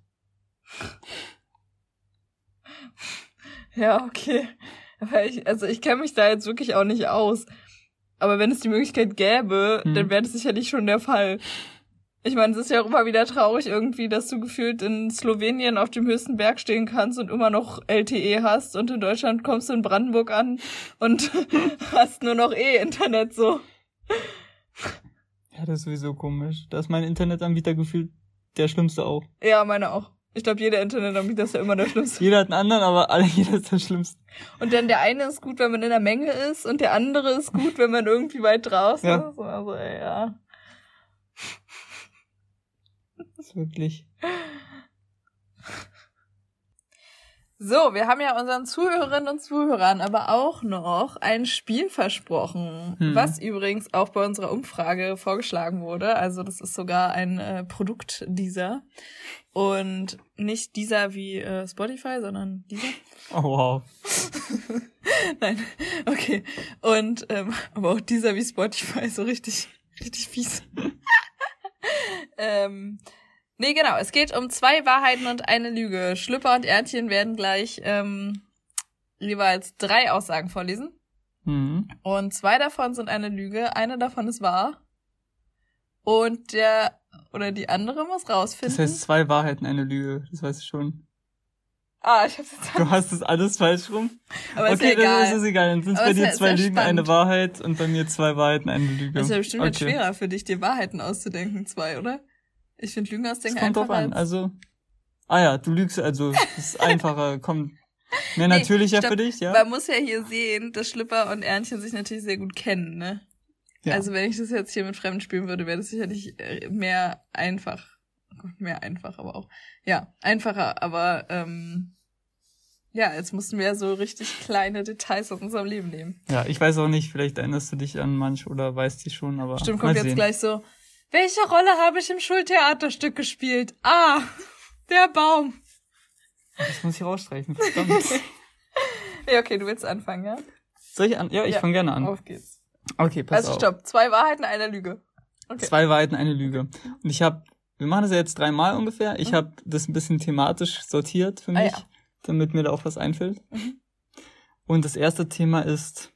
Ja, okay. Aber ich, also ich kenne mich da jetzt wirklich auch nicht aus. Aber wenn es die Möglichkeit gäbe, Hm. dann wäre das sicherlich schon der Fall. Ich meine, es ist ja auch immer wieder traurig irgendwie, dass du gefühlt in Slowenien auf dem höchsten Berg stehen kannst und immer noch L T E hast und in Deutschland kommst du in Brandenburg an und hast nur noch E-Internet so. Ja, das ist sowieso komisch. Da ist mein Internetanbieter gefühlt der schlimmste auch. Ja, meine auch. Ich glaube, jeder Internetanbieter ist ja immer der Schlimmste. Jeder hat einen anderen, aber alle, jeder ist der schlimmste. Und dann der eine ist gut, wenn man in der Menge ist und der andere ist gut, wenn man irgendwie weit draußen Ja. ist. Also, ey, ja. Das ist wirklich. So, wir haben ja unseren Zuhörerinnen und Zuhörern aber auch noch ein Spiel versprochen, hm. was übrigens auch bei unserer Umfrage vorgeschlagen wurde. Also das ist sogar ein äh, Produkt dieser. Und nicht dieser wie äh, Spotify, sondern dieser. Oh, wow. Nein, okay. Und ähm, aber auch dieser wie Spotify, so richtig, richtig fies. ähm... Nee, genau. Es geht um zwei Wahrheiten und eine Lüge. Schlüpper und Erdchen werden gleich ähm, jeweils drei Aussagen vorlesen. Mhm. Und zwei davon sind eine Lüge. Eine davon ist wahr. Und der oder die andere muss rausfinden. Das heißt zwei Wahrheiten, eine Lüge. Das weißt du schon. Ah, ich hab's jetzt... Du hast das alles falsch rum? Aber okay, ist ja egal. dann ist es egal. Dann sind es bei dir ja, zwei ja Lügen, spannend. eine Wahrheit und bei mir zwei Wahrheiten, eine Lüge. Das ist ja bestimmt okay. jetzt schwerer für dich, dir Wahrheiten auszudenken, zwei, oder? Ich finde Lügen ausdenken einfacher. Kommt drauf an, also... Ah ja, du lügst, also das ist einfacher, kommt mehr nee, natürlicher stopp. für dich, ja? Man muss ja hier sehen, dass Schlüpper und Ernchen sich natürlich sehr gut kennen, ne? Ja. Also wenn ich das jetzt hier mit Fremden spielen würde, wäre das sicherlich mehr einfach. Mehr einfach, aber auch. Ja, einfacher, aber ähm, ja, jetzt mussten wir ja so richtig kleine Details aus unserem Leben nehmen. Ja, ich weiß auch nicht, vielleicht erinnerst du dich an manch oder weißt die schon, aber stimmt, kommt jetzt gleich so... Welche Rolle habe ich im Schultheaterstück gespielt? Ah, der Baum. Das muss ich rausstreichen, verdammt. Ja, okay, du willst anfangen, ja? Soll ich an? Ja, ich ja, fange gerne an. Auf geht's. Okay, pass also, auf. Also stopp, zwei Wahrheiten, eine Lüge. Okay. Zwei Wahrheiten, eine Lüge. Und ich habe, wir machen das ja jetzt dreimal ungefähr. Ich mhm. habe das ein bisschen thematisch sortiert für mich, ah, ja. damit mir da auch was einfällt. Mhm. Und das erste Thema ist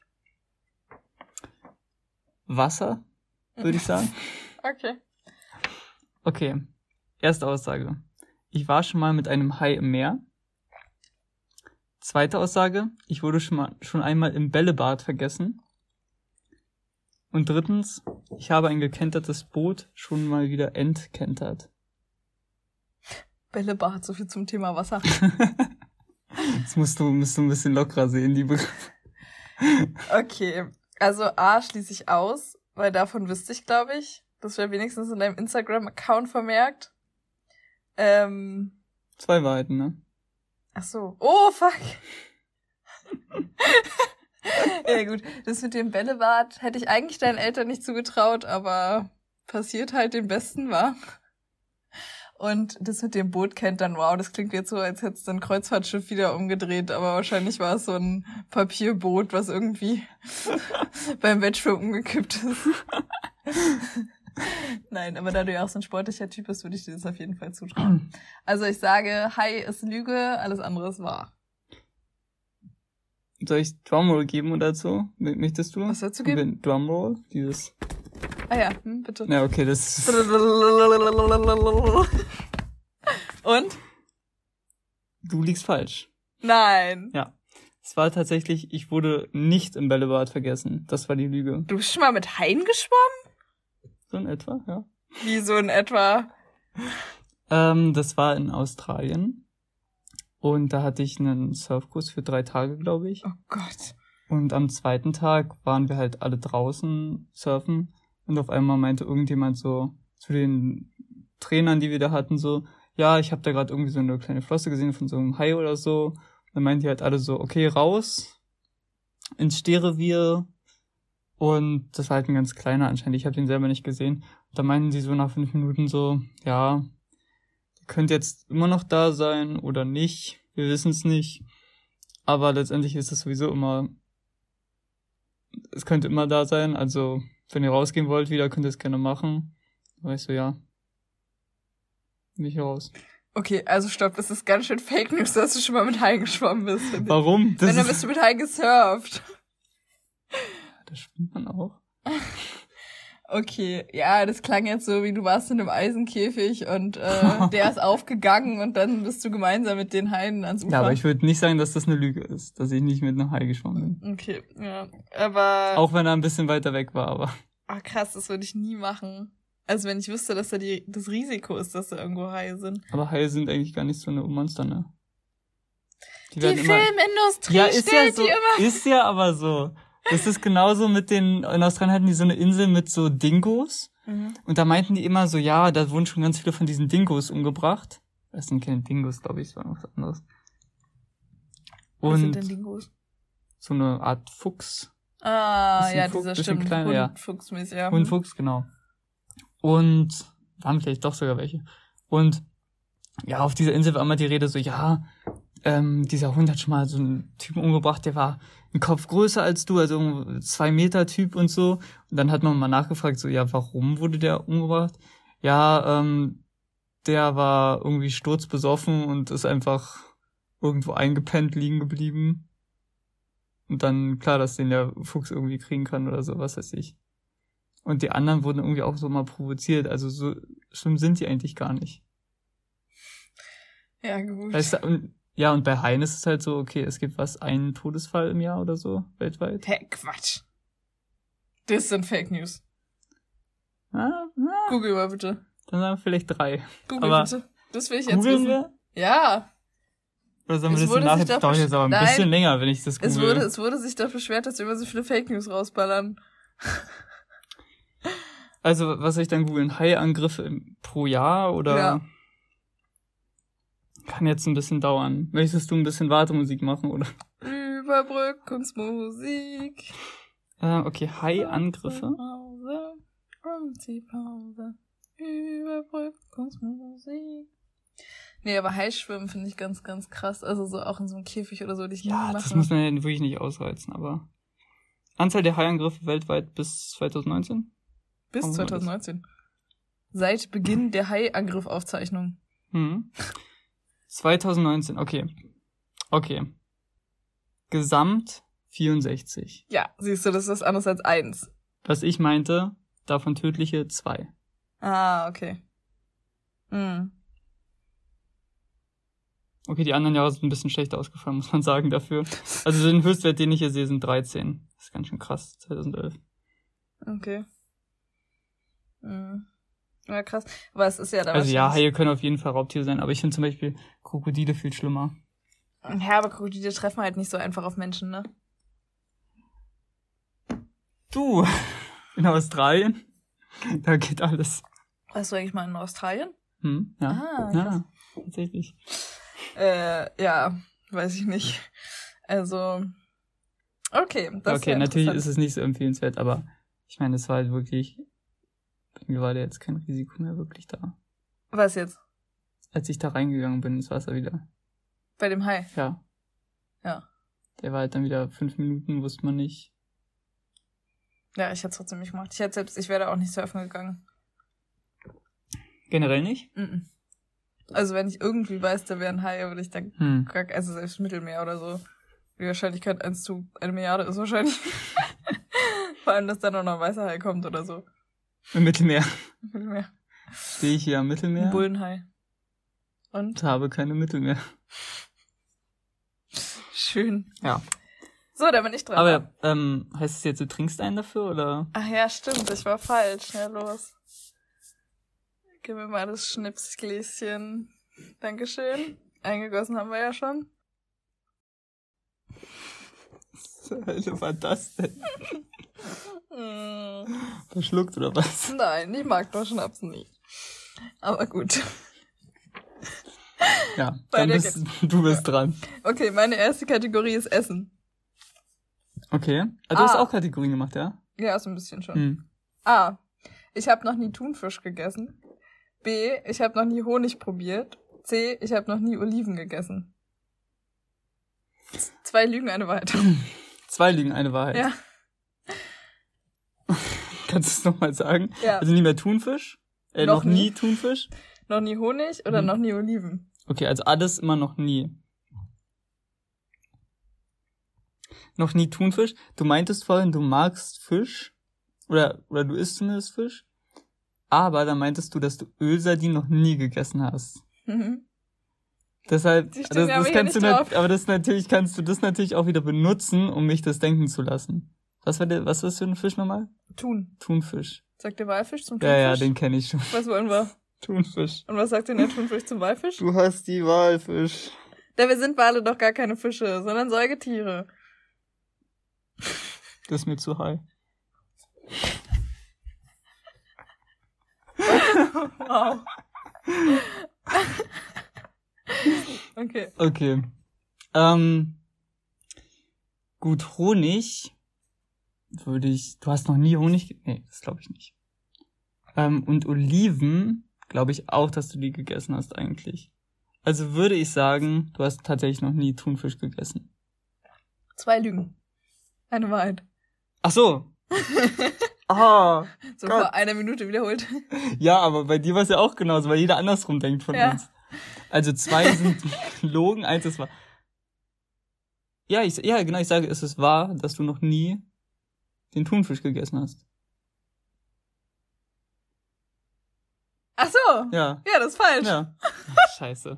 Wasser, würde ich sagen. Okay. Okay. Erste Aussage. Ich war schon mal mit einem Hai im Meer. Zweite Aussage. Ich wurde schon mal, schon einmal im Bällebad vergessen. Und drittens. Ich habe ein gekentertes Boot schon mal wieder entkentert. Bällebad, so viel zum Thema Wasser. Das musst du, musst du ein bisschen lockerer sehen, die Begriffe. Okay. Also A schließe ich aus, weil davon wüsste ich, glaube ich. Das wäre wenigstens in deinem Instagram-Account vermerkt. Ähm. Zwei Wahrheiten, ne? Ach so. Oh, fuck. Ja gut, das mit dem Bällebad hätte ich eigentlich deinen Eltern nicht zugetraut, aber passiert halt dem Besten, wa? Und das mit dem Boot kennt dann, wow, das klingt jetzt so, als hättest du ein Kreuzfahrtschiff wieder umgedreht, aber wahrscheinlich war es so ein Papierboot, was irgendwie beim Wettschwimmen umgekippt ist. Nein, aber da du ja auch so ein sportlicher Typ bist, würde ich dir das auf jeden Fall zutrauen. Also ich sage, Hai ist Lüge, alles andere ist wahr. Soll ich Drumroll geben oder so? Möchtest du? Was sollst du geben? Drumroll, dieses... Ah ja, hm, bitte. Ja, okay, das ist... Und? Du liegst falsch. Nein. Ja. Es war tatsächlich, ich wurde nicht im Bällebad vergessen. Das war die Lüge. Du bist schon mal mit Haien geschwommen? So in etwa, ja. Wie so in etwa? Ähm, das war in Australien. Und da hatte ich einen Surfkurs für drei Tage, glaube ich. Oh Gott. Und am zweiten Tag waren wir halt alle draußen surfen. Und auf einmal meinte irgendjemand so zu den Trainern, die wir da hatten, so, ja, ich habe da gerade irgendwie so eine kleine Flosse gesehen von so einem Hai oder so. Und dann meinten die halt alle so, okay, raus ins Stehrevier. Und das war halt ein ganz kleiner anscheinend. Ich habe den selber nicht gesehen. Und da meinten sie so nach fünf Minuten so, ja, ihr könnt jetzt immer noch da sein oder nicht. Wir wissen es nicht. Aber letztendlich ist es sowieso immer, es könnte immer da sein. Also wenn ihr rausgehen wollt wieder, könnt ihr es gerne machen. Da war ich so, ja, nicht raus. Okay, also stopp, es ist ganz schön Fake News, dass du schon mal mit Haien geschwommen bist. Warum? Das Wenn, dann bist du mit Haien gesurft. Das schwimmt man auch. Okay, ja, das klang jetzt so, wie du warst in einem Eisenkäfig und äh, der ist aufgegangen und dann bist du gemeinsam mit den Haien ans Ufer. Ja, aber ich würde nicht sagen, dass das eine Lüge ist, dass ich nicht mit einem Hai geschwommen bin. Okay, ja, aber... Auch wenn er ein bisschen weiter weg war, aber... Ah, krass, das würde ich nie machen. Also wenn ich wüsste, dass da die, das Risiko ist, dass da irgendwo Haie sind. Aber Haie sind eigentlich gar nicht so eine Monster, ne? Die, die Filmindustrie ja, ist stellt ja so, die immer... Ist ja aber so. Das ist genauso mit den, in Australien hatten die so eine Insel mit so Dingos. Mhm. Und da meinten die immer so, ja, da wurden schon ganz viele von diesen Dingos umgebracht. Das sind keine Dingos, glaube ich, das war noch was anderes. Was sind Und denn Dingos? so eine Art Fuchs. Ah, Bisschen ja, Fuchs, dieser bisschen stimmt. kleiner, ja. Hundfuchsmäßig, ja. Und Fuchs, genau. Und waren vielleicht doch sogar welche. Und ja, auf dieser Insel war immer die Rede so, ja, ähm, dieser Hund hat schon mal so einen Typen umgebracht, der war ein Kopf größer als du, also ein zwei Meter Typ und so. Und dann hat man mal nachgefragt, so, ja, warum wurde der umgebracht? Ja, ähm, der war irgendwie sturzbesoffen und ist einfach irgendwo eingepennt liegen geblieben. Und dann, klar, dass den der Fuchs irgendwie kriegen kann oder so, was weiß ich. Und die anderen wurden irgendwie auch so mal provoziert. Also so schlimm sind die eigentlich gar nicht. Ja, gut. Weißt du, und, ja, und bei Haien ist es halt so, okay, es gibt was, einen Todesfall im Jahr oder so, weltweit. Hä, Quatsch. Das sind Fake News. Ah, ah, Google mal bitte. dann sagen wir vielleicht drei. Google Aber bitte. Das will ich jetzt googeln wissen. wir? Ja. Oder sollen wir Es das wurde nachher? sich Das doch dauert jetzt aber ein Nein. bisschen länger, wenn ich das google. Es wurde, es wurde sich doch beschwert, dass wir immer so viele Fake News rausballern. Also, was soll ich dann googeln? Haiangriffe im- pro Jahr oder? Ja. Kann jetzt ein bisschen dauern. Möchtest du ein bisschen Wartemusik machen, oder? Überbrückungsmusik. Äh, okay, Haiangriffe. Pause, und die Pause. Überbrückungsmusik. Nee, aber Haischwimmen finde ich ganz, ganz krass. Also so auch in so einem Käfig oder so, die ich nie Ja, mache. das muss man ja wirklich nicht ausreizen, aber. Anzahl der Haiangriffe weltweit bis zwanzig neunzehn? Bis Machen wir zwanzig neunzehn. Seit Beginn der Hai-Angriff-Aufzeichnung. Hm. zwanzig neunzehn, okay. Okay. Gesamt vierundsechzig. Ja, siehst du, das ist was anderes als eins. Was ich meinte, davon tödliche zwei. Ah, okay. Hm. Okay, die anderen Jahre sind ein bisschen schlechter ausgefallen, muss man sagen, dafür. Also den Höchstwert, den ich hier sehe, sind dreizehn. Das ist ganz schön krass, zweitausendelf. Okay. Hm. Ja, krass. Aber es ist ja da Also ja, wahrscheinlich- Haie können auf jeden Fall Raubtiere sein, aber ich finde zum Beispiel Krokodile viel schlimmer. Ja, aber Krokodile treffen halt nicht so einfach auf Menschen, ne? Du, in Australien, da geht alles. Warst du eigentlich mal in Australien? Hm, ja, Ah, krass. ja, tatsächlich. Äh, ja, weiß ich nicht. Also, okay. Das Okay, ist ja natürlich ist interessant. es nicht so empfehlenswert, aber ich meine, es war halt wirklich, bei mir war da jetzt kein Risiko mehr wirklich da. Was jetzt? Als ich da reingegangen bin ins Wasser wieder. Bei dem Hai? Ja. Ja. Der war halt dann wieder fünf Minuten, wusste man nicht. Ja, ich hätte es trotzdem nicht gemacht. Ich hätte selbst, ich wäre da auch nicht surfen gegangen. Generell nicht? Mhm. Also wenn ich irgendwie weiß, da wäre ein Hai, würde ich dann, Hm. gar- also selbst Mittelmeer oder so. Die Wahrscheinlichkeit eins zu eine Milliarde ist wahrscheinlich. Vor allem, dass dann auch noch ein weißer Hai kommt oder so. Im Mittelmeer. Mittelmeer. Stehe ich hier am Mittelmeer Ein Bullenhai. Und? und habe keine Mittel mehr. Schön. Ja. So, da bin ich dran. Aber ähm, heißt es jetzt, du trinkst einen dafür, oder? Ach ja, stimmt, ich war falsch. Schnell los. Gib mir mal das Schnipsgläschen. Dankeschön. Eingegossen haben wir ja schon. Was zur Hölle war das denn? Hm. Verschluckt oder was? Nein, ich mag doch Schnaps nicht. Aber gut. Ja, Bei dann dir bist du bist dran. Okay, meine erste Kategorie ist Essen. Okay. Ah, du Ah. hast auch Kategorien gemacht, ja? Ja, so ein bisschen schon. Hm. A. Ich habe noch nie Thunfisch gegessen. B. Ich habe noch nie Honig probiert. C. Ich habe noch nie Oliven gegessen. Z- Zwei Lügen, eine Wahrheit. Zwei Lügen, eine Wahrheit. Ja. Kannst du es nochmal sagen? Ja. Also nie mehr Thunfisch? Äh, Noch noch, nie nie. Thunfisch? Noch nie Honig oder Mhm. noch nie Oliven? Okay, also alles immer noch nie. Noch nie Thunfisch? Du meintest vorhin, du magst Fisch? Oder, oder du isst zumindest Fisch? Aber dann meintest du, dass du Ölsardinen noch nie gegessen hast. Mhm. Deshalb, Die stehen das, ja aber das hier kannst du nicht nat- drauf. aber das natürlich kannst du das natürlich auch wieder benutzen, um mich das denken zu lassen. Was war der, was war das für ein Fisch nochmal? Thun. Thunfisch. Sagt der Walfisch zum Ja, Thunfisch? ja, den kenne ich schon. Was wollen wir? Thunfisch. Und was sagt denn der Thunfisch zum Walfisch? Du hast die Walfisch. Da wir sind Wale doch gar keine Fische, sondern Säugetiere. Das ist mir zu high. Wow. Okay. Okay. Ähm, Gut, Honig würde ich... Du hast noch nie Honig... ge- Nee, das glaube ich nicht. Ähm, und Oliven glaube ich auch, dass du die gegessen hast eigentlich. Also würde ich sagen, du hast tatsächlich noch nie Thunfisch gegessen. Zwei Lügen. Eine Wahrheit. Ach so. Ah, So Gott. vor einer Minute wiederholt. Ja, aber bei dir war es ja auch genauso, weil jeder andersrum denkt von Ja. uns. Also zwei sind gelogen, eins ist wahr. Ja, ich, ja, genau, ich sage, es ist wahr, dass du noch nie den Thunfisch gegessen hast. Ach so. Ja. Ja, das ist falsch. Ja. Ach, scheiße.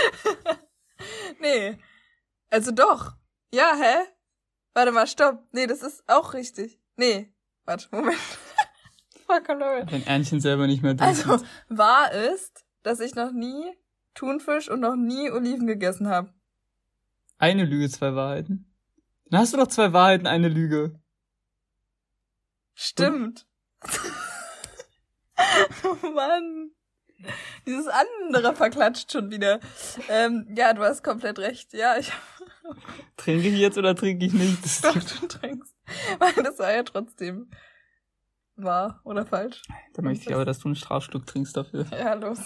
Nee. Also doch. Ja, hä? Warte mal, stopp. Nee, das ist auch richtig. Nee. Warte, Moment. Fuck, lol. Wenn Ernchen selber nicht mehr durch Also, wahr ist, dass ich noch nie Thunfisch und noch nie Oliven gegessen habe. Eine Lüge, zwei Wahrheiten. Dann hast du doch zwei Wahrheiten, eine Lüge. Stimmt. Oh Mann. Dieses andere verklatscht schon wieder. Ähm, ja, du hast komplett recht. Ja, ich Trinke ich jetzt oder trinke ich nicht? Das doch, du trinkst. Weil das war ja trotzdem wahr oder falsch. Da möchte ich aber, dass du ein Strafstück trinkst dafür. Ja, los.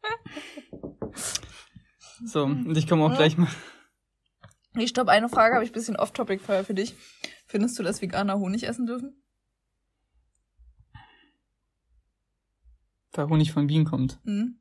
So, und ich komme auch gleich mal. Nee, stopp, eine Frage habe ich ein bisschen off-topic für, für dich. Findest du, dass Veganer Honig essen dürfen? Weil Honig von Bienen kommt. Mhm.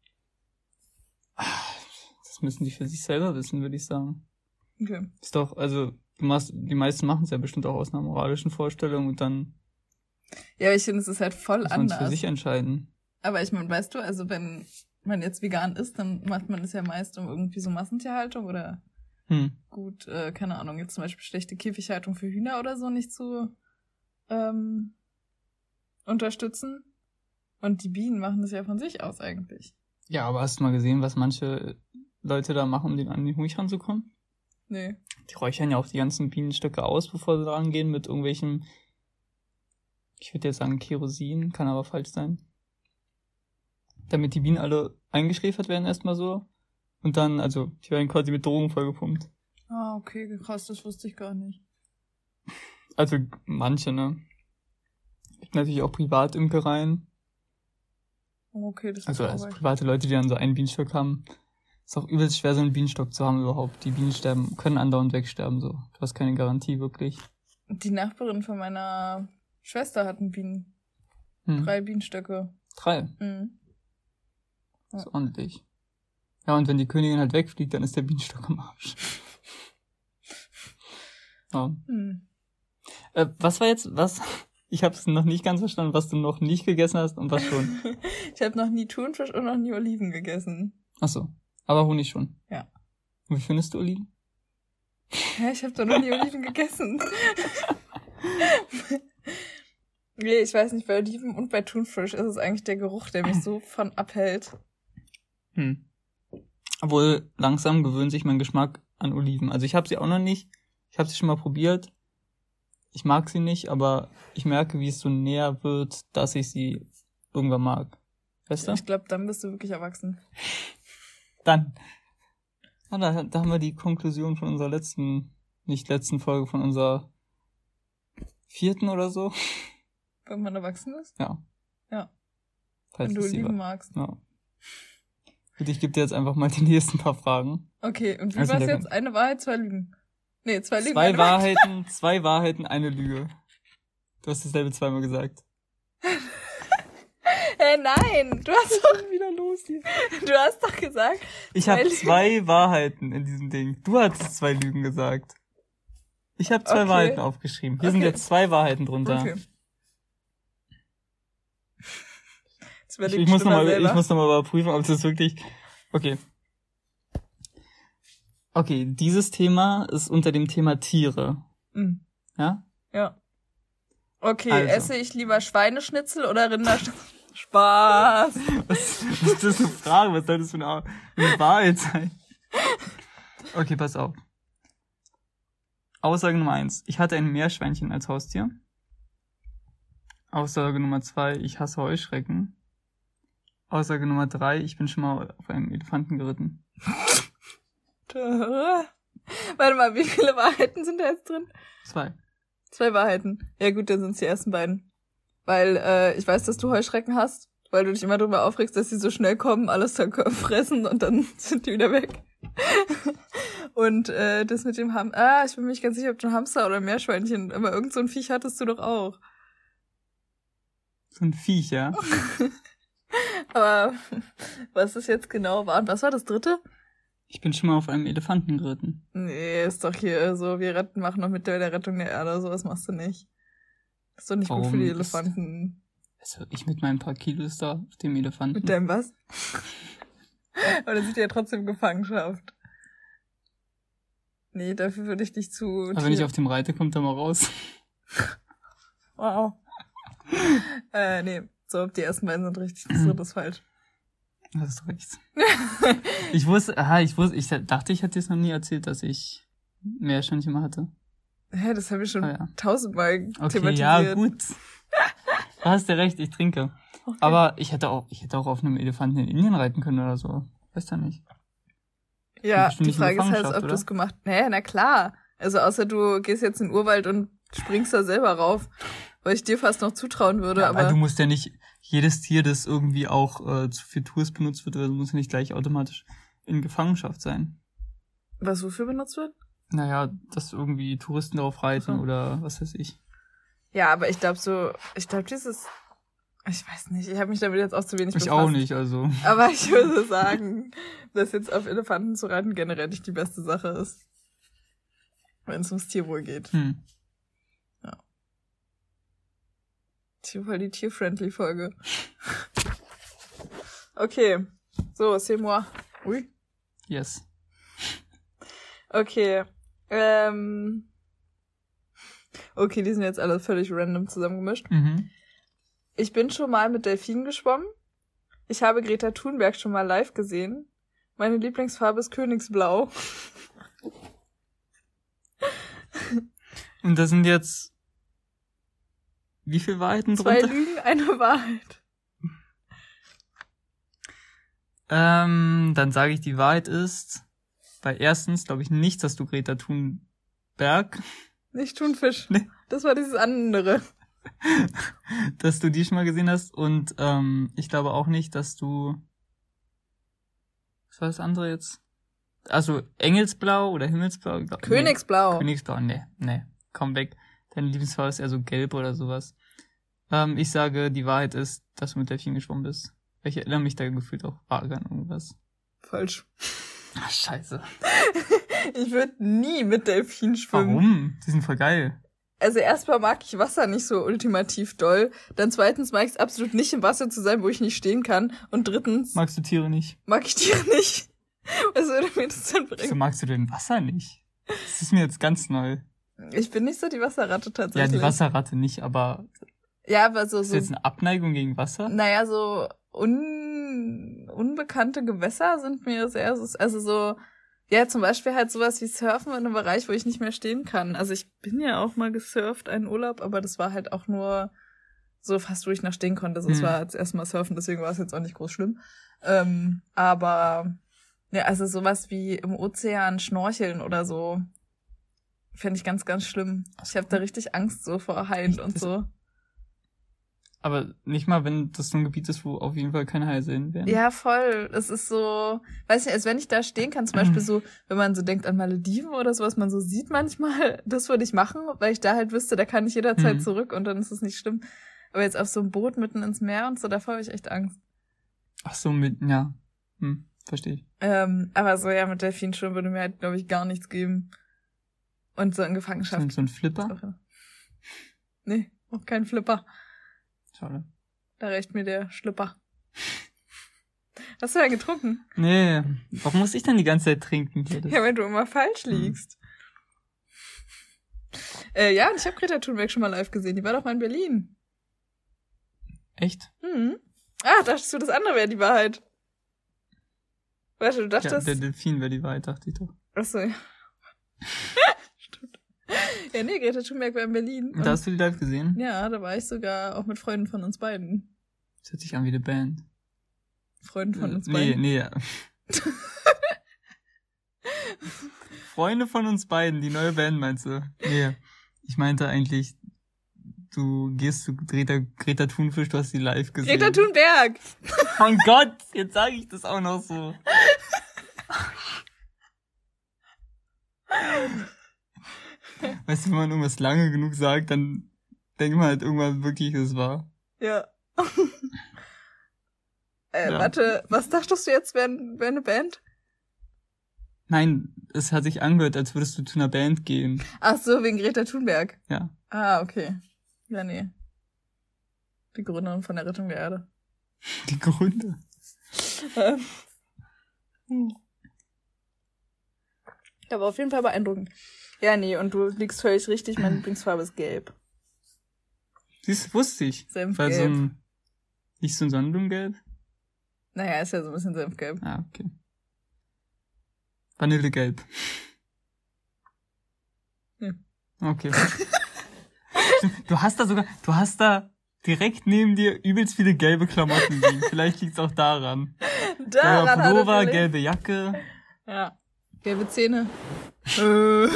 Das müssen die für sich selber wissen, würde ich sagen. Okay. Ist doch, also, du machst, die meisten machen es ja bestimmt auch aus einer moralischen Vorstellung und dann Ja, aber ich finde, es ist halt voll muss man es für anders. sich entscheiden. Aber ich meine, weißt du, also wenn man jetzt vegan isst, dann macht man das ja meist um irgendwie so Massentierhaltung oder Hm. gut, äh, keine Ahnung, jetzt zum Beispiel schlechte Käfighaltung für Hühner oder so nicht zu ähm, unterstützen. Und die Bienen machen das ja von sich aus eigentlich. Ja, aber hast du mal gesehen, was manche Leute da machen, um den an den Honig ranzukommen? Nee. Die räuchern ja auch die ganzen Bienenstöcke aus, bevor sie da rangehen, mit irgendwelchen, ich würde jetzt sagen Kerosin, kann aber falsch sein. Damit die Bienen alle eingeschläfert werden erstmal so. Und dann, also, die werden quasi mit Drogen vollgepumpt. Ah, okay, krass, das wusste ich gar nicht. Also, manche, ne? Gibt natürlich auch Privatimkereien. Okay, das ist Also, auch also echt. private Leute, die dann so einen Bienenstock haben. Ist auch übelst schwer, so einen Bienenstock zu haben überhaupt. Die Bienen sterben, können andauernd wegsterben, so. Du hast keine Garantie, wirklich. Die Nachbarin von meiner Schwester hatten Bienen. Hm. Drei Bienenstöcke. Drei. Mhm. Das ist ordentlich. Ja, und wenn die Königin halt wegfliegt, dann ist der Bienenstock am Arsch. Ja. Hm. Äh, was war jetzt, was? Ich habe es noch nicht ganz verstanden, was du noch nicht gegessen hast und was schon. Ich habe noch nie Thunfisch und noch nie Oliven gegessen. Ach so. Aber Honig schon. Ja. Und wie findest du Oliven? Hä, ich habe doch noch nie Oliven gegessen. Nee, ich weiß nicht, bei Oliven und bei Thunfisch ist es eigentlich der Geruch, der mich so von abhält. Hm. Obwohl, langsam gewöhnt sich mein Geschmack an Oliven. Also ich habe sie auch noch nicht. Ich habe sie schon mal probiert. Ich mag sie nicht, aber ich merke, wie es so näher wird, dass ich sie irgendwann mag. Weißt du? Ich glaube, dann bist du wirklich erwachsen. Dann. Ah, da, da haben wir die Konklusion von unserer letzten, nicht letzten Folge, von unserer vierten oder so. Wenn man erwachsen ist? Ja. Ja. Falls Wenn du es sie Oliven war. magst. Ja. Gut, ich gebe dir jetzt einfach mal die nächsten paar Fragen. Okay, und wie Also war's der- jetzt? Eine Wahrheit, zwei Lügen? Nee, zwei Lügen. Zwei eine Wahrheit. Wahrheiten, zwei Wahrheiten, eine Lüge. Du hast dasselbe zweimal gesagt. Hä, nein! Du hast doch, Wieder los hier. du hast doch gesagt. Ich Zwei habe Lügen. zwei Wahrheiten in diesem Ding. Du hast zwei Lügen gesagt. Ich habe zwei Okay. Wahrheiten aufgeschrieben. Hier sind Okay. jetzt zwei Wahrheiten drunter. Okay. Jetzt Ich, überleg ich muss schon mal nochmal, selber. ich muss noch mal überprüfen, ob das wirklich, okay. Okay, dieses Thema ist unter dem Thema Tiere. Mhm. Ja? Ja. Okay, Also. esse ich lieber Schweineschnitzel oder Rinderschnitzel? Spaß. Was, was ist das für eine Frage? Was soll das für eine, eine Wahrheit sein? Okay, pass auf. Aussage Nummer eins. Ich hatte ein Meerschweinchen als Haustier. Aussage Nummer zwei. Ich hasse Heuschrecken. Aussage Nummer drei. Ich bin schon mal auf einem Elefanten geritten. Warte mal, wie viele Wahrheiten sind da jetzt drin? Zwei. Zwei Wahrheiten. Ja gut, dann sind es die ersten beiden. Weil äh, ich weiß, dass du Heuschrecken hast, weil du dich immer darüber aufregst, dass sie so schnell kommen, alles dann fressen und dann sind die wieder weg. Und äh, das mit dem Hamster, ah, ich bin mir nicht ganz sicher, ob du ein Hamster oder ein Meerschweinchen, aber irgend so ein Viech hattest du doch auch. So ein Viech, ja. Aber was ist jetzt genau wahr? Was war das dritte? Ich bin schon mal auf einem Elefanten geritten. Nee, ist doch hier so, wir retten, machen noch mit der, der Rettung der Erde, sowas machst du nicht. Ist doch nicht Warum gut für die ist- Elefanten. Also ich mit meinen paar Kilos da auf dem Elefanten. Mit deinem was? Aber dann sind die ja trotzdem in Gefangenschaft. Nee, dafür würde ich dich zu... Aber wenn ich auf dem reite, kommt er mal raus. Wow. äh, nee, so, die ersten beiden sind richtig, das dritte ist falsch. Das hast recht. Ich wusste, aha, ich wusste, ich dachte, ich hätte dir es noch nie erzählt, dass ich Meerschweinchen mal hatte. Hä, das habe ich schon Ah, ja. tausendmal Okay, thematisiert. ja, gut. Du hast ja recht, ich trinke. Okay. Aber ich hätte auch, ich hätte auch auf einem Elefanten in Indien reiten können oder so. Weiß ja nicht. Ja, bestimmt die nicht in Frage ist halt, Gefangenschaft, ob du oder? es gemacht... Naja, na klar. Also außer du gehst jetzt in den Urwald und springst da selber rauf, weil ich dir fast noch zutrauen würde, Ja, aber... weil du musst ja nicht jedes Tier, das irgendwie auch äh, für Tours benutzt wird, oder so, muss ja nicht gleich automatisch in Gefangenschaft sein. Was wofür benutzt wird? Naja, dass irgendwie Touristen darauf reiten Ach so. oder was weiß ich. Ja, aber ich glaube so... Ich glaube, dieses... Ich weiß nicht, ich habe mich damit jetzt auch zu wenig Ich befasst. auch nicht, also. Aber ich würde sagen, dass jetzt auf Elefanten zu reiten generell nicht die beste Sache ist. Wenn es ums Tierwohl geht. Hm. Voll die Tier-friendly-Folge. Okay. So, c'est moi. Ui. Yes. Okay. Ähm. Okay, die sind jetzt alle völlig random zusammengemischt. Mhm. Ich bin schon mal mit Delfinen geschwommen. Ich habe Greta Thunberg schon mal live gesehen. Meine Lieblingsfarbe ist Königsblau. Und das sind jetzt wie viele Wahrheiten Zwei drunter? Lügen, eine Wahrheit. Ähm, dann sage ich, die Wahrheit ist, weil erstens glaube ich nicht, dass du Greta Thunberg, Nicht Thunfisch. Nee. Das war dieses andere. dass du die schon mal gesehen hast. Und ähm, ich glaube auch nicht, dass du... Was war das andere jetzt? Also Engelsblau oder Himmelsblau? Ich glaub- Königsblau. Nee, Königsblau, nee, nee, komm weg. Deine Lieblingsfarbe ist eher so gelb oder sowas. Ähm, ich sage, die Wahrheit ist, dass du mit Delfinen geschwommen bist. Ich erinnere mich da gefühlt auch vage an irgendwas. Falsch. Ach, scheiße. Ich würde nie mit Delfinen schwimmen. Warum? Die sind voll geil. Also erstmal mag ich Wasser nicht so ultimativ doll. Dann zweitens mag ich es absolut nicht, im Wasser zu sein, wo ich nicht stehen kann. Und drittens Magst du Tiere nicht? mag ich Tiere nicht. Was würde mir das denn Wieso bringen? magst du denn Wasser nicht? Das ist mir jetzt ganz neu. Ich bin nicht so die Wasserratte Ja, tatsächlich. die Wasserratte nicht, aber Ja, aber so, ist so jetzt eine Abneigung gegen Wasser? naja, so un, unbekannte Gewässer sind mir sehr, so- also so, ja, zum Beispiel halt sowas wie Surfen in einem Bereich, wo ich nicht mehr stehen kann. Also ich bin ja auch mal gesurft, einen Urlaub, aber das war halt auch nur so fast, wo ich noch stehen konnte. Also es Hm. war jetzt erstmal Surfen, deswegen war es jetzt auch nicht groß schlimm. Ähm, aber, ja, also sowas wie im Ozean schnorcheln oder so, fände ich ganz, ganz schlimm. Ich habe da richtig Angst so vor Haien und so. Aber nicht mal, wenn das so ein Gebiet ist, wo auf jeden Fall keine Haie sehen werden. Ja, voll. Es ist so, weiß nicht, als wenn ich da stehen kann, zum Beispiel so, wenn man so denkt an Malediven oder so, was man so sieht manchmal, das würde ich machen, weil ich da halt wüsste, da kann ich jederzeit Mhm. zurück und dann ist es nicht schlimm. Aber jetzt auf so einem Boot mitten ins Meer und so, davor habe ich echt Angst. Ach so, mit, ja. Hm, verstehe ich. Ähm, aber so, ja, mit Delfinschwimmen würde mir halt, glaube ich, gar nichts geben. Und so in So, Gefangenschaft. so ein Flipper? Nee, auch kein Flipper. Schade. Da reicht mir der Schlipper. Hast du ja getrunken? Nee, warum muss ich denn die ganze Zeit trinken? Hier? Das- Ja, wenn du immer falsch liegst. Äh, ja, und ich habe Greta Thunberg schon mal live gesehen. Die war doch mal in Berlin. Echt? Hm. Ah, dachtest du, das andere wäre die Wahrheit? Warte, du Ja, dachtest... der Delfin wäre die Wahrheit, dachte ich doch. Achso, ja. Stimmt. Ja, nee, Greta Thunberg war in Berlin. Und da hast du die live gesehen? Ja, da war ich sogar auch mit Freunden von uns beiden. Das hört sich an wie eine Band. Freunden von uns nee, beiden. nee. Freunde von uns beiden, die neue Band meinst du? Nee, ich meinte eigentlich, du gehst zu Greta, Greta Thunfisch, du hast die live gesehen. Greta Thunberg! Mein Gott, jetzt sage ich das auch noch so. Weißt du, wenn man irgendwas lange genug sagt, dann denkt man halt irgendwann wirklich, es war. Ja. äh, Ja. Warte, was dachtest du jetzt, wäre wär eine Band? Nein, es hat sich angehört, als würdest du zu einer Band gehen. Ach so, wegen Greta Thunberg. Ja. Ah, okay. Ja, nee. Die Gründerin von der Rettung der Erde. Die Gründe. Hm. Aber auf jeden Fall beeindruckend. Ja, nee, und du liegst völlig richtig, meine Lieblingsfarbe ist gelb. Siehst du, wusste ich. Senfgelb. Weil so ein, nicht so ein Sonnenblumengelb? Naja, ist ja so ein bisschen senfgelb. Ah, okay. Vanillegelb. Hm. Okay. Du hast da sogar, du hast da direkt neben dir übelst viele gelbe Klamotten liegen. Vielleicht liegt's auch daran. Daran Gelber hat Pullover, er vielleicht- gelbe Jacke. Ja. Gelbe Zähne. Äh.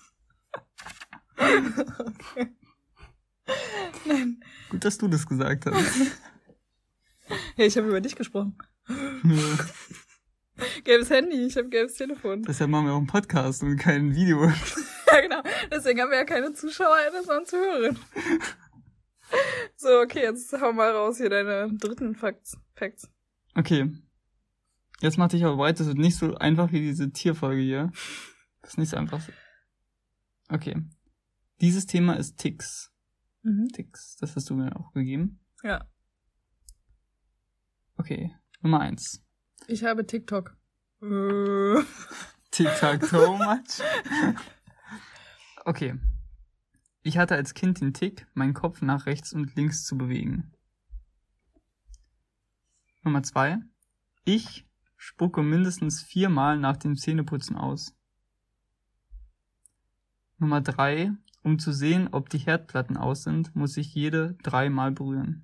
Okay. Nein. Gut, dass du das gesagt hast. Hey, ich habe über dich gesprochen. Gelbes Handy, ich habe gelbes Telefon. Deshalb machen wir auch einen Podcast und kein Video. Ja, genau. Deswegen haben wir ja keine Zuschauer, sondern Zuhörerinnen. So, okay, jetzt hau mal raus hier deine dritten Facts. Facts. Okay. Jetzt mach dich aber bereit, das wird nicht so einfach wie diese Tierfolge hier. Das ist nicht so einfach. Okay. Dieses Thema ist Ticks. Mhm. Ticks, das hast du mir auch gegeben. Ja. Okay, Nummer eins. Ich habe TikTok. Äh. Tic-Tac-Toe much. Okay. Ich hatte als Kind den Tick, meinen Kopf nach rechts und links zu bewegen. Nummer zwei. Ich spucke mindestens viermal nach dem Zähneputzen aus. Nummer drei. Um zu sehen, ob die Herdplatten aus sind, muss ich jede dreimal berühren.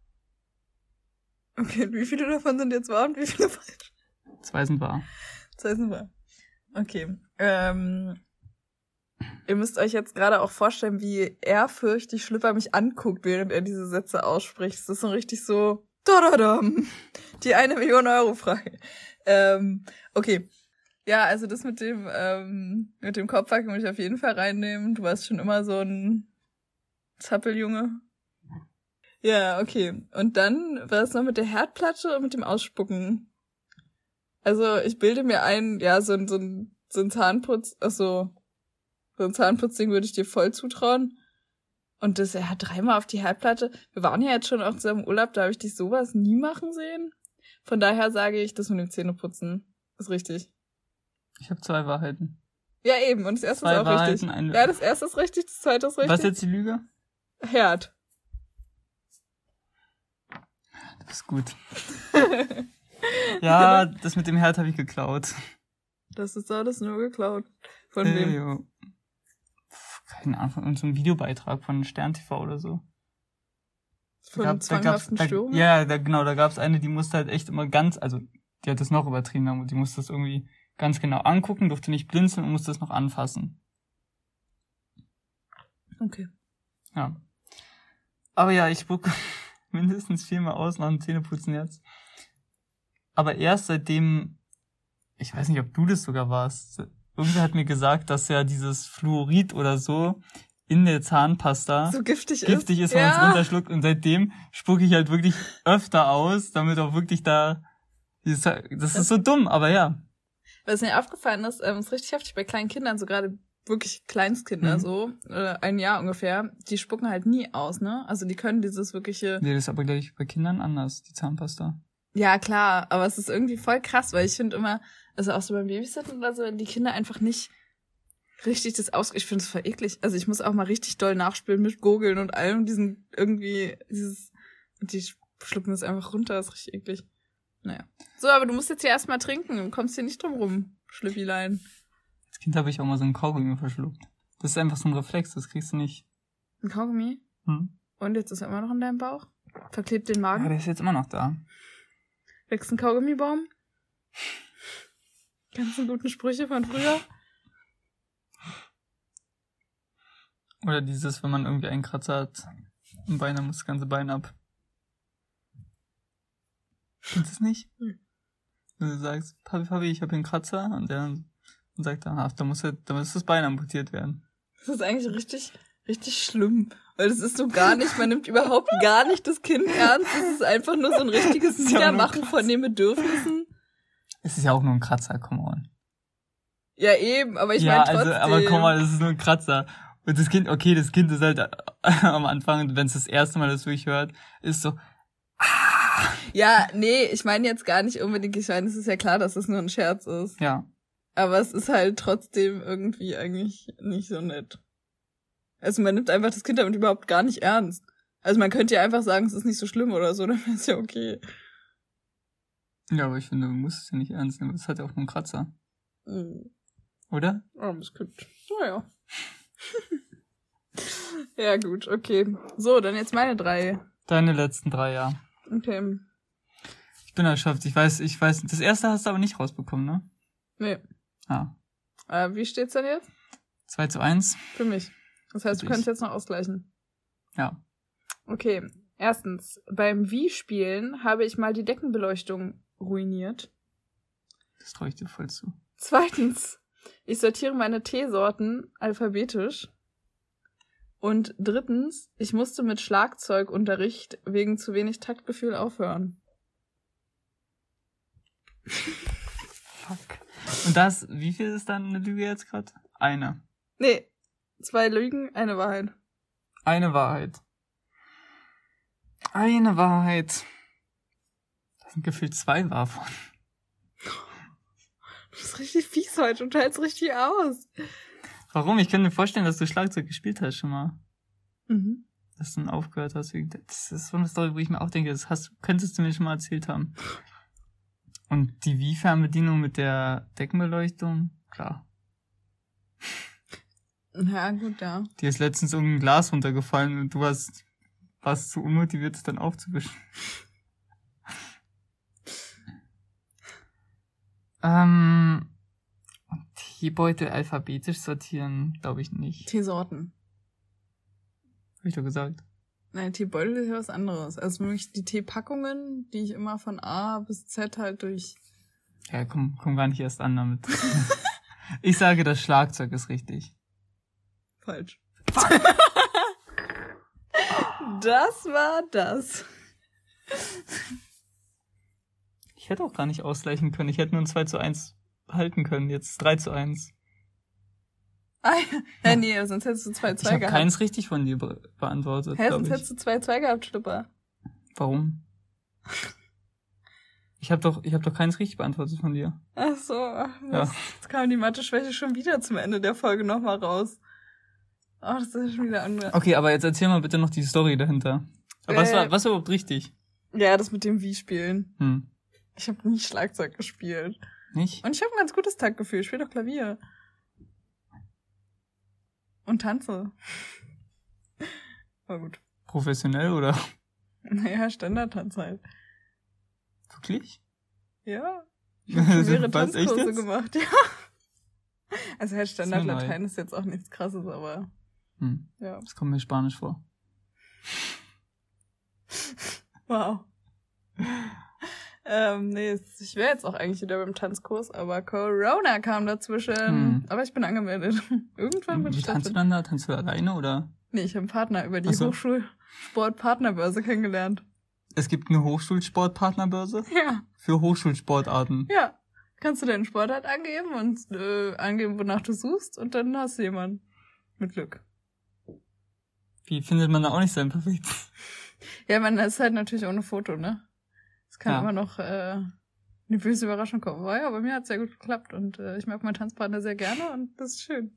Okay, und wie viele davon sind jetzt wahr und wie viele falsch? Zwei sind wahr. Zwei sind wahr. Okay. Ähm, ihr müsst euch jetzt gerade auch vorstellen, wie ehrfürchtig Schlüpper mich anguckt, während er diese Sätze ausspricht. Das ist so richtig so, da-da-dam, die eine Million Euro Frage. Ähm, okay. Ja, also das mit dem, ähm, mit dem Kopfhack muss ich auf jeden Fall reinnehmen. Du warst schon immer so ein Zappeljunge. Ja, okay. Und dann war es noch mit der Herdplatte und mit dem Ausspucken. Also ich bilde mir ein, ja, so ein, so ein, so ein Zahnputz, also so ein Zahnputzding würde ich dir voll zutrauen. Und das, er hat dreimal auf die Herdplatte. Wir waren ja jetzt schon auch zusammen im Urlaub, da habe ich dich sowas nie machen sehen. Von daher sage ich, das mit dem Zähneputzen ist richtig. Ich habe zwei Wahrheiten. Ja, eben. Und das erste Zwei ist auch Wahrheiten, richtig. eine- Ja, das erste ist richtig, das zweite ist richtig. Was ist jetzt die Lüge? Herd. Du bist gut. Ja, das mit dem Herd habe ich geklaut. Das ist alles nur geklaut. Von Äh, wem? jo. Pff, keine Ahnung, von irgendeinem Videobeitrag von Stern T V oder so. Von Da gab- da gab's- zwanghaften da, Störungen? Ja, da, genau, da gab's eine, die musste halt echt immer ganz, also die hat das noch übertrieben, aber die musste das irgendwie ganz genau angucken, durfte nicht blinzeln und musste das noch anfassen. Okay. Ja. Aber ja, ich spucke mindestens viermal aus nach dem Zähneputzen jetzt. Aber erst seitdem, ich weiß nicht, ob du das sogar warst, irgendwer hat mir gesagt, dass ja dieses Fluorid oder so in der Zahnpasta So giftig, giftig ist, wenn man es runterschluckt. Und seitdem spucke ich halt wirklich öfter aus, damit auch wirklich da, dieses, das ist so dumm, aber ja. Was mir aufgefallen ist, ähm, ist richtig heftig bei kleinen Kindern, so gerade wirklich Kleinstkinder Mhm. so, äh, ein Jahr ungefähr, die spucken halt nie aus, ne? Also die können dieses wirkliche... Nee, das ist aber gleich bei Kindern anders, die Zahnpasta. Ja, klar, aber es ist irgendwie voll krass, weil ich finde immer, also auch so beim Babysitten oder so, wenn die Kinder einfach nicht richtig das aus... Ich finde es voll eklig. Also ich muss auch mal richtig doll nachspielen mit Gurgeln und allem, diesen irgendwie, dieses... Die schlucken das einfach runter, das ist richtig eklig. Naja. So, aber du musst jetzt hier erstmal trinken, du kommst hier nicht drum rum, Schlüppilein. Als Kind habe ich auch mal so einen Kaugummi verschluckt. Das ist einfach so ein Reflex, das kriegst du nicht. Ein Kaugummi? Hm? Und jetzt ist er immer noch in deinem Bauch? Verklebt den Ja, Magen? der ist jetzt immer noch da. Wächst ein Kaugummibaum? ganzen guten Sprüche von früher. Oder dieses, wenn man irgendwie einen Kratzer hat im Bein, dann muss das ganze Bein ab. Kennst du es nicht? Hm. Wenn du sagst, Papi, Papi, ich habe hier einen Kratzer, und der dann sagt, ach, da muss, halt, da muss das Bein amputiert werden. Das ist eigentlich richtig, richtig schlimm. Weil das ist so gar nicht, man nimmt überhaupt gar nicht das Kind ernst. Das ist einfach nur so ein richtiges Das ist ja auch nur Niedermachen krass. von den Bedürfnissen. Es ist ja auch nur ein Kratzer, come on. Ja, eben, aber ich ja, meine trotzdem. also, aber komm mal, das ist nur ein Kratzer. Und das Kind, okay, das Kind ist halt am Anfang, wenn es das erste Mal das wirklich hört, ist so, ah. Ja, nee, ich meine jetzt gar nicht unbedingt, ich meine, es ist ja klar, dass es nur ein Scherz ist. Ja. Aber es ist halt trotzdem irgendwie eigentlich nicht so nett. Also man nimmt einfach das Kind damit überhaupt gar nicht ernst. Also man könnte ja einfach sagen, es ist nicht so schlimm oder so, dann wäre es ja okay. Ja, aber ich finde, du musst es ja nicht ernst nehmen. Es hat ja auch nur einen Kratzer. Mhm. Oder? Armes Kind. Naja. Ja, gut, okay. So, dann jetzt meine drei. Deine letzten drei, ja. Okay. Ich bin erschöpft. Ich weiß, ich weiß, das erste hast du aber nicht rausbekommen, ne? Nee. Ah. Äh, wie steht's denn jetzt? zwei zu eins. Für mich. Das heißt, du Für dich. kannst jetzt noch ausgleichen. Ja. Okay. Erstens, beim Wii-Spielen habe ich mal die Deckenbeleuchtung ruiniert. Das traue ich dir voll zu. Zweitens, ich sortiere meine Teesorten alphabetisch. Und drittens, ich musste mit Schlagzeugunterricht wegen zu wenig Taktgefühl aufhören. Fuck. Und das, wie viel ist dann eine Lüge jetzt gerade? Eine. Nee, zwei Lügen, eine Wahrheit. Eine Wahrheit. Eine Wahrheit. Das sind gefühlt zwei wahr von. Du bist richtig fies heute und teilst richtig aus. Warum? Ich kann mir vorstellen, dass du Schlagzeug gespielt hast schon mal. Mhm. Dass du dann aufgehört hast. Das ist so eine Story, wo ich mir auch denke, das hast, könntest du mir schon mal erzählt haben. Und die Wii-Fernbedienung mit der Deckenbeleuchtung, klar. Ja, gut, ja. Dir ist letztens irgendein Glas runtergefallen und du hast, warst zu unmotiviert, es dann aufzuwischen. ähm, Teebeutel alphabetisch sortieren, glaube ich nicht. Teesorten. Hab ich doch gesagt. Nein, Teebeutel ist ja was anderes. Also wirklich die Teepackungen, die ich immer von A bis Z halt durch... Ja, komm, komm gar nicht erst an damit. Ich sage, das Schlagzeug ist richtig. Falsch. Das war das. Ich hätte auch gar nicht ausgleichen können. Ich hätte nur ein zwei zu eins halten können. Jetzt drei zu eins. Ah, ja, nee, sonst hättest du zwei Ich zwei habe gehabt. keins richtig von dir be beantwortet, Hä, glaube sonst ich. hättest du zwei zwei gehabt, Schlipper. Warum? Ich habe doch, ich habe doch keins richtig beantwortet von dir. Ach so, ach, Ja. Mist. Jetzt kam die Mathe-Schwäche schon wieder zum Ende der Folge nochmal raus. Ach, das ist schon wieder andere. Okay, aber jetzt erzähl mal bitte noch die Story dahinter. Aber Äh, was war, was war überhaupt richtig? Ja, das mit dem Wii-Spielen. Hm. Ich habe nie Schlagzeug gespielt. Nicht? Und ich habe ein ganz gutes Taktgefühl. Ich spiele doch Klavier. Und tanze. War gut. Professionell oder? Naja, Standardtanz halt. Wirklich? Ja. Ich habe schon mehrere Was, echt Tanzkurse jetzt? gemacht, ja. Also halt ist mir Standardlatein ist jetzt auch nichts Krasses, aber Hm. ja. Das kommt mir Spanisch vor. Wow. ähm, nee, ich wäre jetzt auch eigentlich wieder beim Tanzkurs, aber Corona kam dazwischen. Hm. Aber ich bin angemeldet. Irgendwann bin Wie ich tanzt du dann da? Tanzt du alleine oder? Nee, ich habe einen Partner über die Ach so. Hochschulsportpartnerbörse kennengelernt. Es gibt eine Hochschulsportpartnerbörse Ja, für Hochschulsportarten. ja. Kannst du deinen Sportart angeben und äh, angeben, wonach du suchst und dann hast du jemanden. Mit Glück. Wie findet man da auch nicht sein perfekt? Ja, man ist halt natürlich ohne Foto, ne? Es kann Ja. immer noch äh, eine böse Überraschung kommen. Aber ja, bei mir hat es sehr gut geklappt und äh, ich mag meinen Tanzpartner sehr gerne und das ist schön.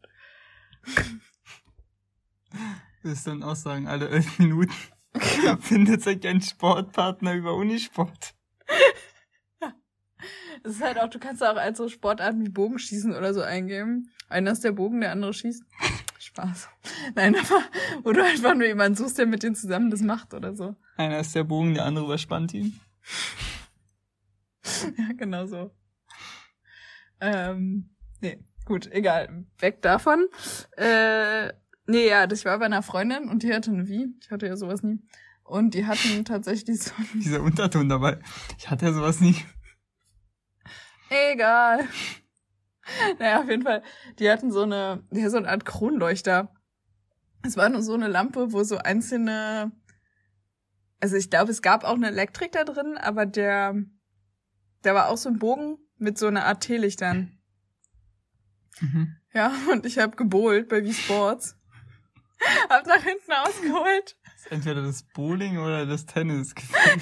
Das ist dann Aussagen alle elf Minuten. Findet sich ein Sportpartner über Unisport. Es ist halt auch, du kannst auch als so Sportarten wie Bogenschießen oder so eingeben. Einer ist der Bogen, der andere schießt. Spaß. Nein, aber wo du einfach nur jemanden suchst, der mit denen zusammen das macht oder so. Einer ist der Bogen, der andere überspannt ihn. Ja, genau so. Ähm, nee, gut, egal. Weg davon. Äh, nee, ja, ich war bei einer Freundin und die hatte eine Wie. Ich hatte ja sowas nie. Und die hatten tatsächlich so... Dieser Unterton dabei. Ich hatte ja sowas nie. Egal. Naja, auf jeden Fall. Die hatten so eine, ja, so eine Art Kronleuchter. Es war nur so eine Lampe, wo so einzelne... Also ich glaube, es gab auch eine Elektrik da drin, aber der, der war auch so ein Bogen mit so einer Art Teelichtern. Mhm. Ja, und ich habe gebohlt bei Wii Sports. Hab nach hinten ausgeholt. Entweder das Bowling oder das Tennis.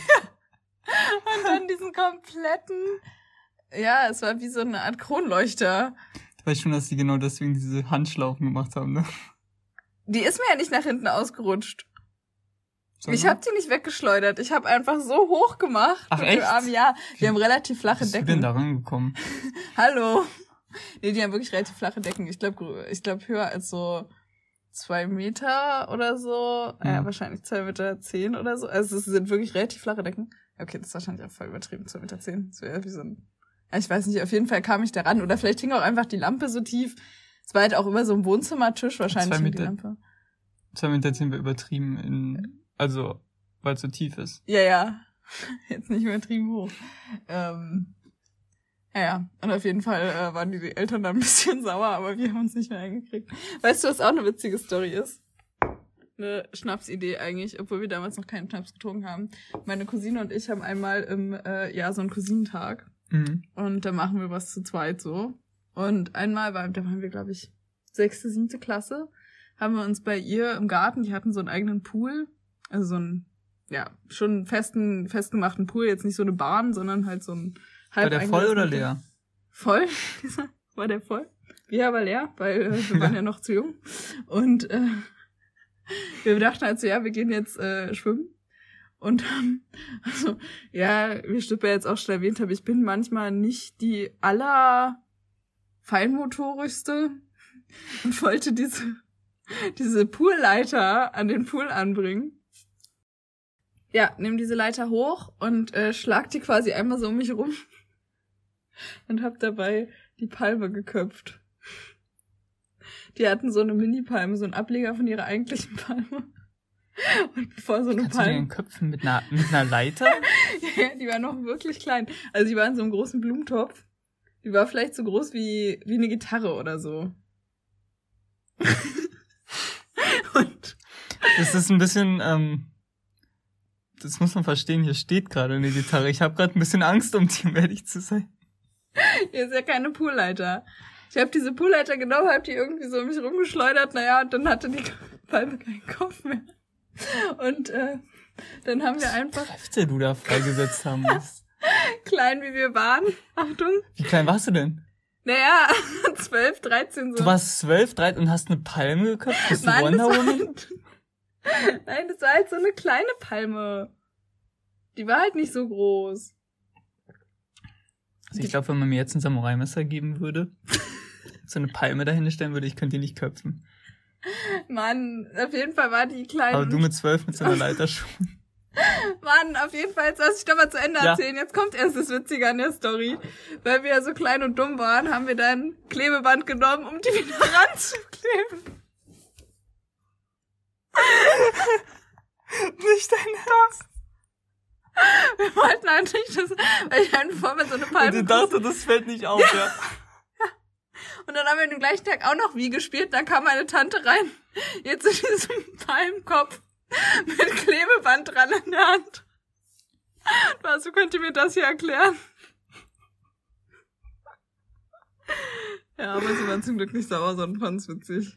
Und dann diesen kompletten, ja, es war wie so eine Art Kronleuchter. Ich weiß schon, dass die genau deswegen diese Handschlaufen gemacht haben, ne? Die ist mir ja nicht nach hinten ausgerutscht. Sag Ich mal. hab die nicht weggeschleudert. Ich habe einfach so hoch gemacht. Ach, mit echt? dem Arm. Ja, die Wie haben relativ flache Bist du Decken. denn da rangekommen? Hallo. Nee, die haben wirklich relativ flache Decken. Ich glaube, ich glaube höher als so zwei Meter oder so. Mhm. Ja, wahrscheinlich zwei Meter zehn oder so. Also es sind wirklich relativ flache Decken. Okay, das ist wahrscheinlich auch voll übertrieben, zwei Meter zehn. Das wäre wie so ein... Ja, ich weiß nicht, auf jeden Fall kam ich da ran. Oder vielleicht hing auch einfach die Lampe so tief. Es war halt auch über so einem Wohnzimmertisch wahrscheinlich Zwei hing die Meter. Lampe. Zwei Meter sind wir übertrieben in, also, weil es so tief ist. Ja, ja. Jetzt nicht übertrieben hoch. Ähm, ja, ja. Und auf jeden Fall äh, waren die Eltern da ein bisschen sauer, aber wir haben uns nicht mehr eingekriegt. Weißt du, was auch eine witzige Story ist? Eine Schnapsidee eigentlich, obwohl wir damals noch keinen Schnaps getrunken haben. Meine Cousine und ich haben einmal im äh, Jahr so einen Cousinentag. Mhm. Und da machen wir was zu zweit so. Und einmal, war, da waren wir, glaube ich, sechste, siebte Klasse, haben wir uns bei ihr im Garten, die hatten so einen eigenen Pool, also so einen, ja, schon einen festen, festgemachten Pool, jetzt nicht so eine Bahn, sondern halt so ein halb War der voll oder eingelassenen- leer? Voll? War der voll? Wir aber leer, weil äh, wir waren ja noch zu jung. Und äh, wir dachten halt so, ja, wir gehen jetzt äh, schwimmen. Und dann, also, ja, wie Stippe jetzt auch schon erwähnt habe, ich bin manchmal nicht die aller feinmotorischste und wollte diese, diese Poolleiter an den Pool anbringen. Ja, nimm diese Leiter hoch und äh, schlag die quasi einmal so um mich rum und hab dabei die Palme geköpft. Die hatten so eine Mini-Palme, so einen Ableger von ihrer eigentlichen Palme. Und bevor so eine Kannst du Palme... den Köpfen mit einer, mit einer Leiter? Ja, die war noch wirklich klein. Also die war in so einem großen Blumentopf. Die war vielleicht so groß wie, wie eine Gitarre oder so. Und Das ist ein bisschen, ähm, das muss man verstehen, hier steht gerade eine Gitarre. Ich habe gerade ein bisschen Angst, um die, um ehrlich zu sein. hier ist ja keine Poolleiter. Ich habe diese Poolleiter genommen, hab die irgendwie so um mich rumgeschleudert. Naja, und dann hatte die Palme keinen Kopf mehr. Und äh, dann haben wir einfach, Kräfte du da freigesetzt haben musst. klein wie wir waren, Achtung, Wie klein warst du denn? naja, zwölf, dreizehn so. Du warst zwölf, dreizehn und hast eine Palme geköpft? Bist du Nein, Wonder das war, Woman? Nein, das war halt so eine kleine Palme. Die war halt nicht so groß. Also ich glaube, wenn man mir jetzt ein Samurai-Messer geben würde, so eine Palme dahinter stellen würde, ich könnte die nicht köpfen. Mann, auf jeden Fall war die klein. Aber du mit zwölf mit so einer Leiter schon. Mann, auf jeden Fall, jetzt lass ich doch mal zu Ende Ja. erzählen. Jetzt kommt erst das Witzige an der Story. Weil wir ja so klein und dumm waren, haben wir dann Klebeband genommen, um die wieder ranzukleben. Nicht dein Ernst. Wir wollten eigentlich das, weil ich einfach vor mir so eine Und Palme ich dachte, das fällt nicht auf, ja. Und dann haben wir den gleichen Tag auch noch Wie gespielt. Dann kam meine Tante rein. Jetzt in diesem Palmkopf mit Klebeband dran in der Hand. Was, so könnt ihr mir das hier erklären? Ja, aber sie waren zum Glück nicht sauer, sondern fanden es witzig.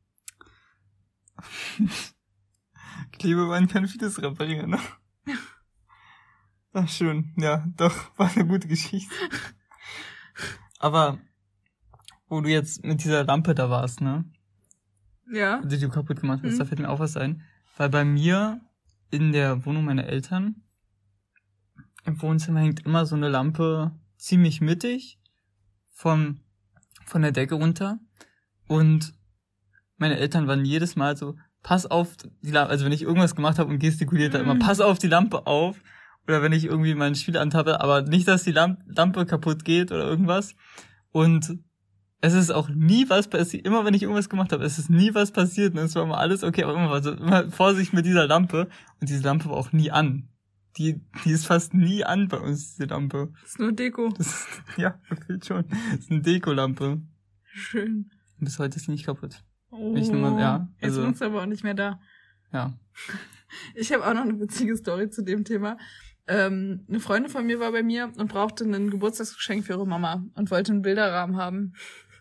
Klebeband kann vieles reparieren, ne? Ach, schön. Ja, doch, war eine gute Geschichte. Aber, wo du jetzt mit dieser Lampe da warst, ne? Ja. Die du kaputt gemacht hast, Mhm. da fällt mir auch was ein. Weil bei mir in der Wohnung meiner Eltern im Wohnzimmer hängt immer so eine Lampe ziemlich mittig von, von der Decke runter. Und meine Eltern waren jedes Mal so, pass auf die Lampe, also wenn ich irgendwas gemacht habe und gestikuliert habe, Mhm. immer pass auf die Lampe auf. Oder wenn ich irgendwie mein Spiel antappe, aber nicht, dass die Lamp- Lampe kaputt geht oder irgendwas. Und es ist auch nie was passiert. Immer wenn ich irgendwas gemacht habe, es ist nie was passiert. Und es war immer alles okay. Aber immer, also immer Vorsicht mit dieser Lampe. Und diese Lampe war auch nie an. Die, die ist fast nie an bei uns, diese Lampe. Das ist nur Deko. Das ist, ja, gefühlt schon. Das ist eine Dekolampe. Schön. Und bis heute ist sie nicht kaputt. Oh, Ich nur mal, ja, also, jetzt wohnst du aber auch nicht mehr da. Ja. Ich habe auch noch eine witzige Story zu dem Thema. Ähm, eine Freundin von mir war bei mir und brauchte ein Geburtstagsgeschenk für ihre Mama und wollte einen Bilderrahmen haben.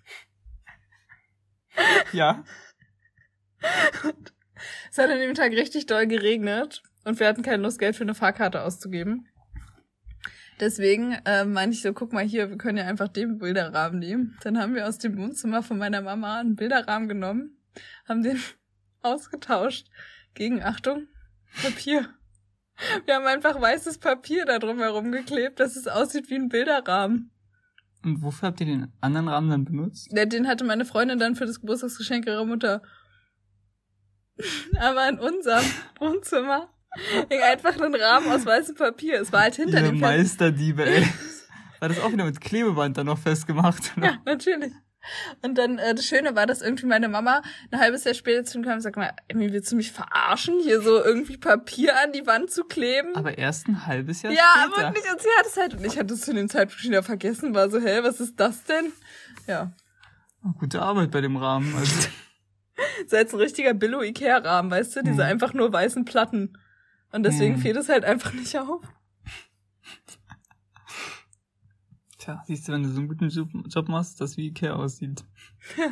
Ja. Und es hat an dem Tag richtig doll geregnet und wir hatten keine Lust, Geld für eine Fahrkarte auszugeben. Deswegen äh, meinte ich so, guck mal hier, wir können ja einfach den Bilderrahmen nehmen. Dann haben wir aus dem Wohnzimmer von meiner Mama einen Bilderrahmen genommen, haben den ausgetauscht gegen, Achtung, Papier. Wir haben einfach weißes Papier da drum herum geklebt, dass es aussieht wie ein Bilderrahmen. Und wofür habt ihr den anderen Rahmen dann benutzt? Ja, den hatte meine Freundin dann für das Geburtstagsgeschenk ihrer Mutter. Aber in unserem Wohnzimmer hing einfach ein Rahmen aus weißem Papier. Es war halt hinter Ihr dem Fenster. Meisterdiebe, ey. War das auch wieder mit Klebeband dann noch festgemacht? Oder? Ja, natürlich. Und dann, äh, das Schöne war, dass irgendwie meine Mama ein halbes Jahr später zu mir kam und sagt mal, Emmy, willst du mich verarschen, hier so irgendwie Papier an die Wand zu kleben? Aber erst ein halbes Jahr ja, später. aber nicht, und sie hat es halt, und ich hatte es zu dem Zeitpunkt schon wieder vergessen, war so, hä, was ist das denn? Ja. Oh, gute Arbeit bei dem Rahmen, also. Das ist jetzt ein richtiger Billo-Ikea-Rahmen, weißt du, diese hm. einfach nur weißen Platten. Und deswegen hm. fiel es halt einfach nicht auf. Tja, siehst du, wenn du so einen guten Job machst, dass wie Ikea aussieht. Ja.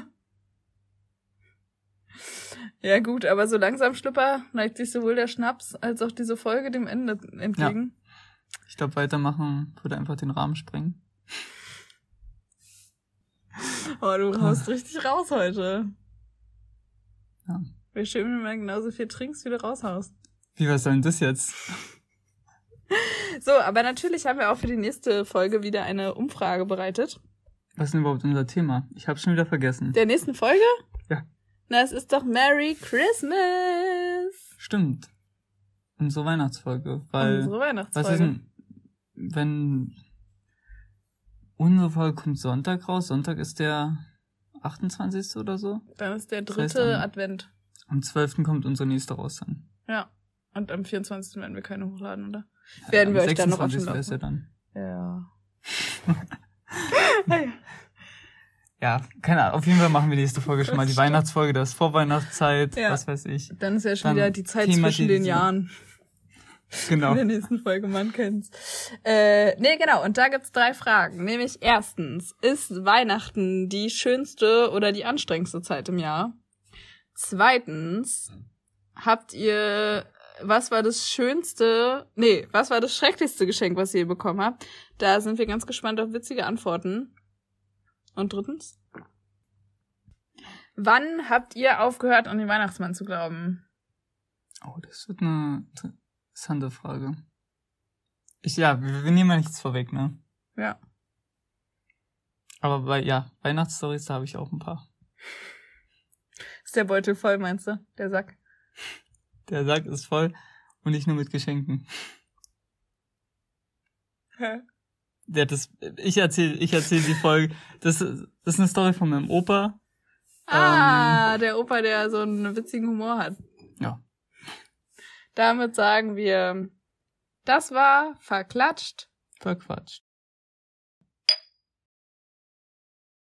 Ja gut, aber so langsam, Schlüpper, neigt sich sowohl der Schnaps als auch diese Folge dem Ende entgegen. Ja. Ich glaube, weitermachen würde einfach den Rahmen sprengen. Oh, du haust richtig raus heute. Ja. Wäre schön, wenn du mal genauso viel trinkst, wie du raushaust. Wie, was soll denn das jetzt? So, aber natürlich haben wir auch für die nächste Folge wieder eine Umfrage bereitet. Was ist denn überhaupt unser Thema? Ich hab's schon wieder vergessen. Der nächsten Folge? Ja. Na, es ist doch Merry Christmas. Stimmt. Unsere Weihnachtsfolge. Weil, Unsere Weihnachtsfolge. was ist denn, wenn unsere Folge kommt Sonntag raus? Sonntag ist der achtundzwanzigste oder so? Dann ist der dritte Das heißt, am, Advent. Am zwölften kommt unsere nächste raus dann. Ja. Und am vierundzwanzigsten werden wir keine hochladen, oder? Ja, werden wir euch dann noch offen lassen. Ja dann. Ja. Ja, keine Ahnung. Auf jeden Fall machen wir nächste Folge schon mal die Weihnachtsfolge, das ist Vorweihnachtszeit, ja. Was weiß ich. Dann ist ja schon dann wieder die Zeit Thema zwischen den Jahren. Genau. In der nächsten Folge, man kennt's. Äh, nee, genau. Und da gibt's drei Fragen. Nämlich erstens, ist Weihnachten die schönste oder die anstrengendste Zeit im Jahr? Zweitens, habt ihr, was war das schönste, nee, was war das schrecklichste Geschenk, was ihr bekommen habt? Da sind wir ganz gespannt auf witzige Antworten. Und drittens, wann habt ihr aufgehört, an den Weihnachtsmann zu glauben? Oh, das wird eine interessante Frage. Ich, ja, wir, wir nehmen ja nichts vorweg, ne? Ja. Aber bei, ja, Weihnachtsstories, da habe ich auch ein paar. Ist der Beutel voll, meinst du? Der Sack? Der Sack ist voll und nicht nur mit Geschenken. Hä? Ja, das, ich erzähle ich erzähl die Folge. Das, das ist eine Story von meinem Opa. Ah, ähm, der Opa, der so einen witzigen Humor hat. Ja. Damit sagen wir, das war verklatscht. Verquatscht.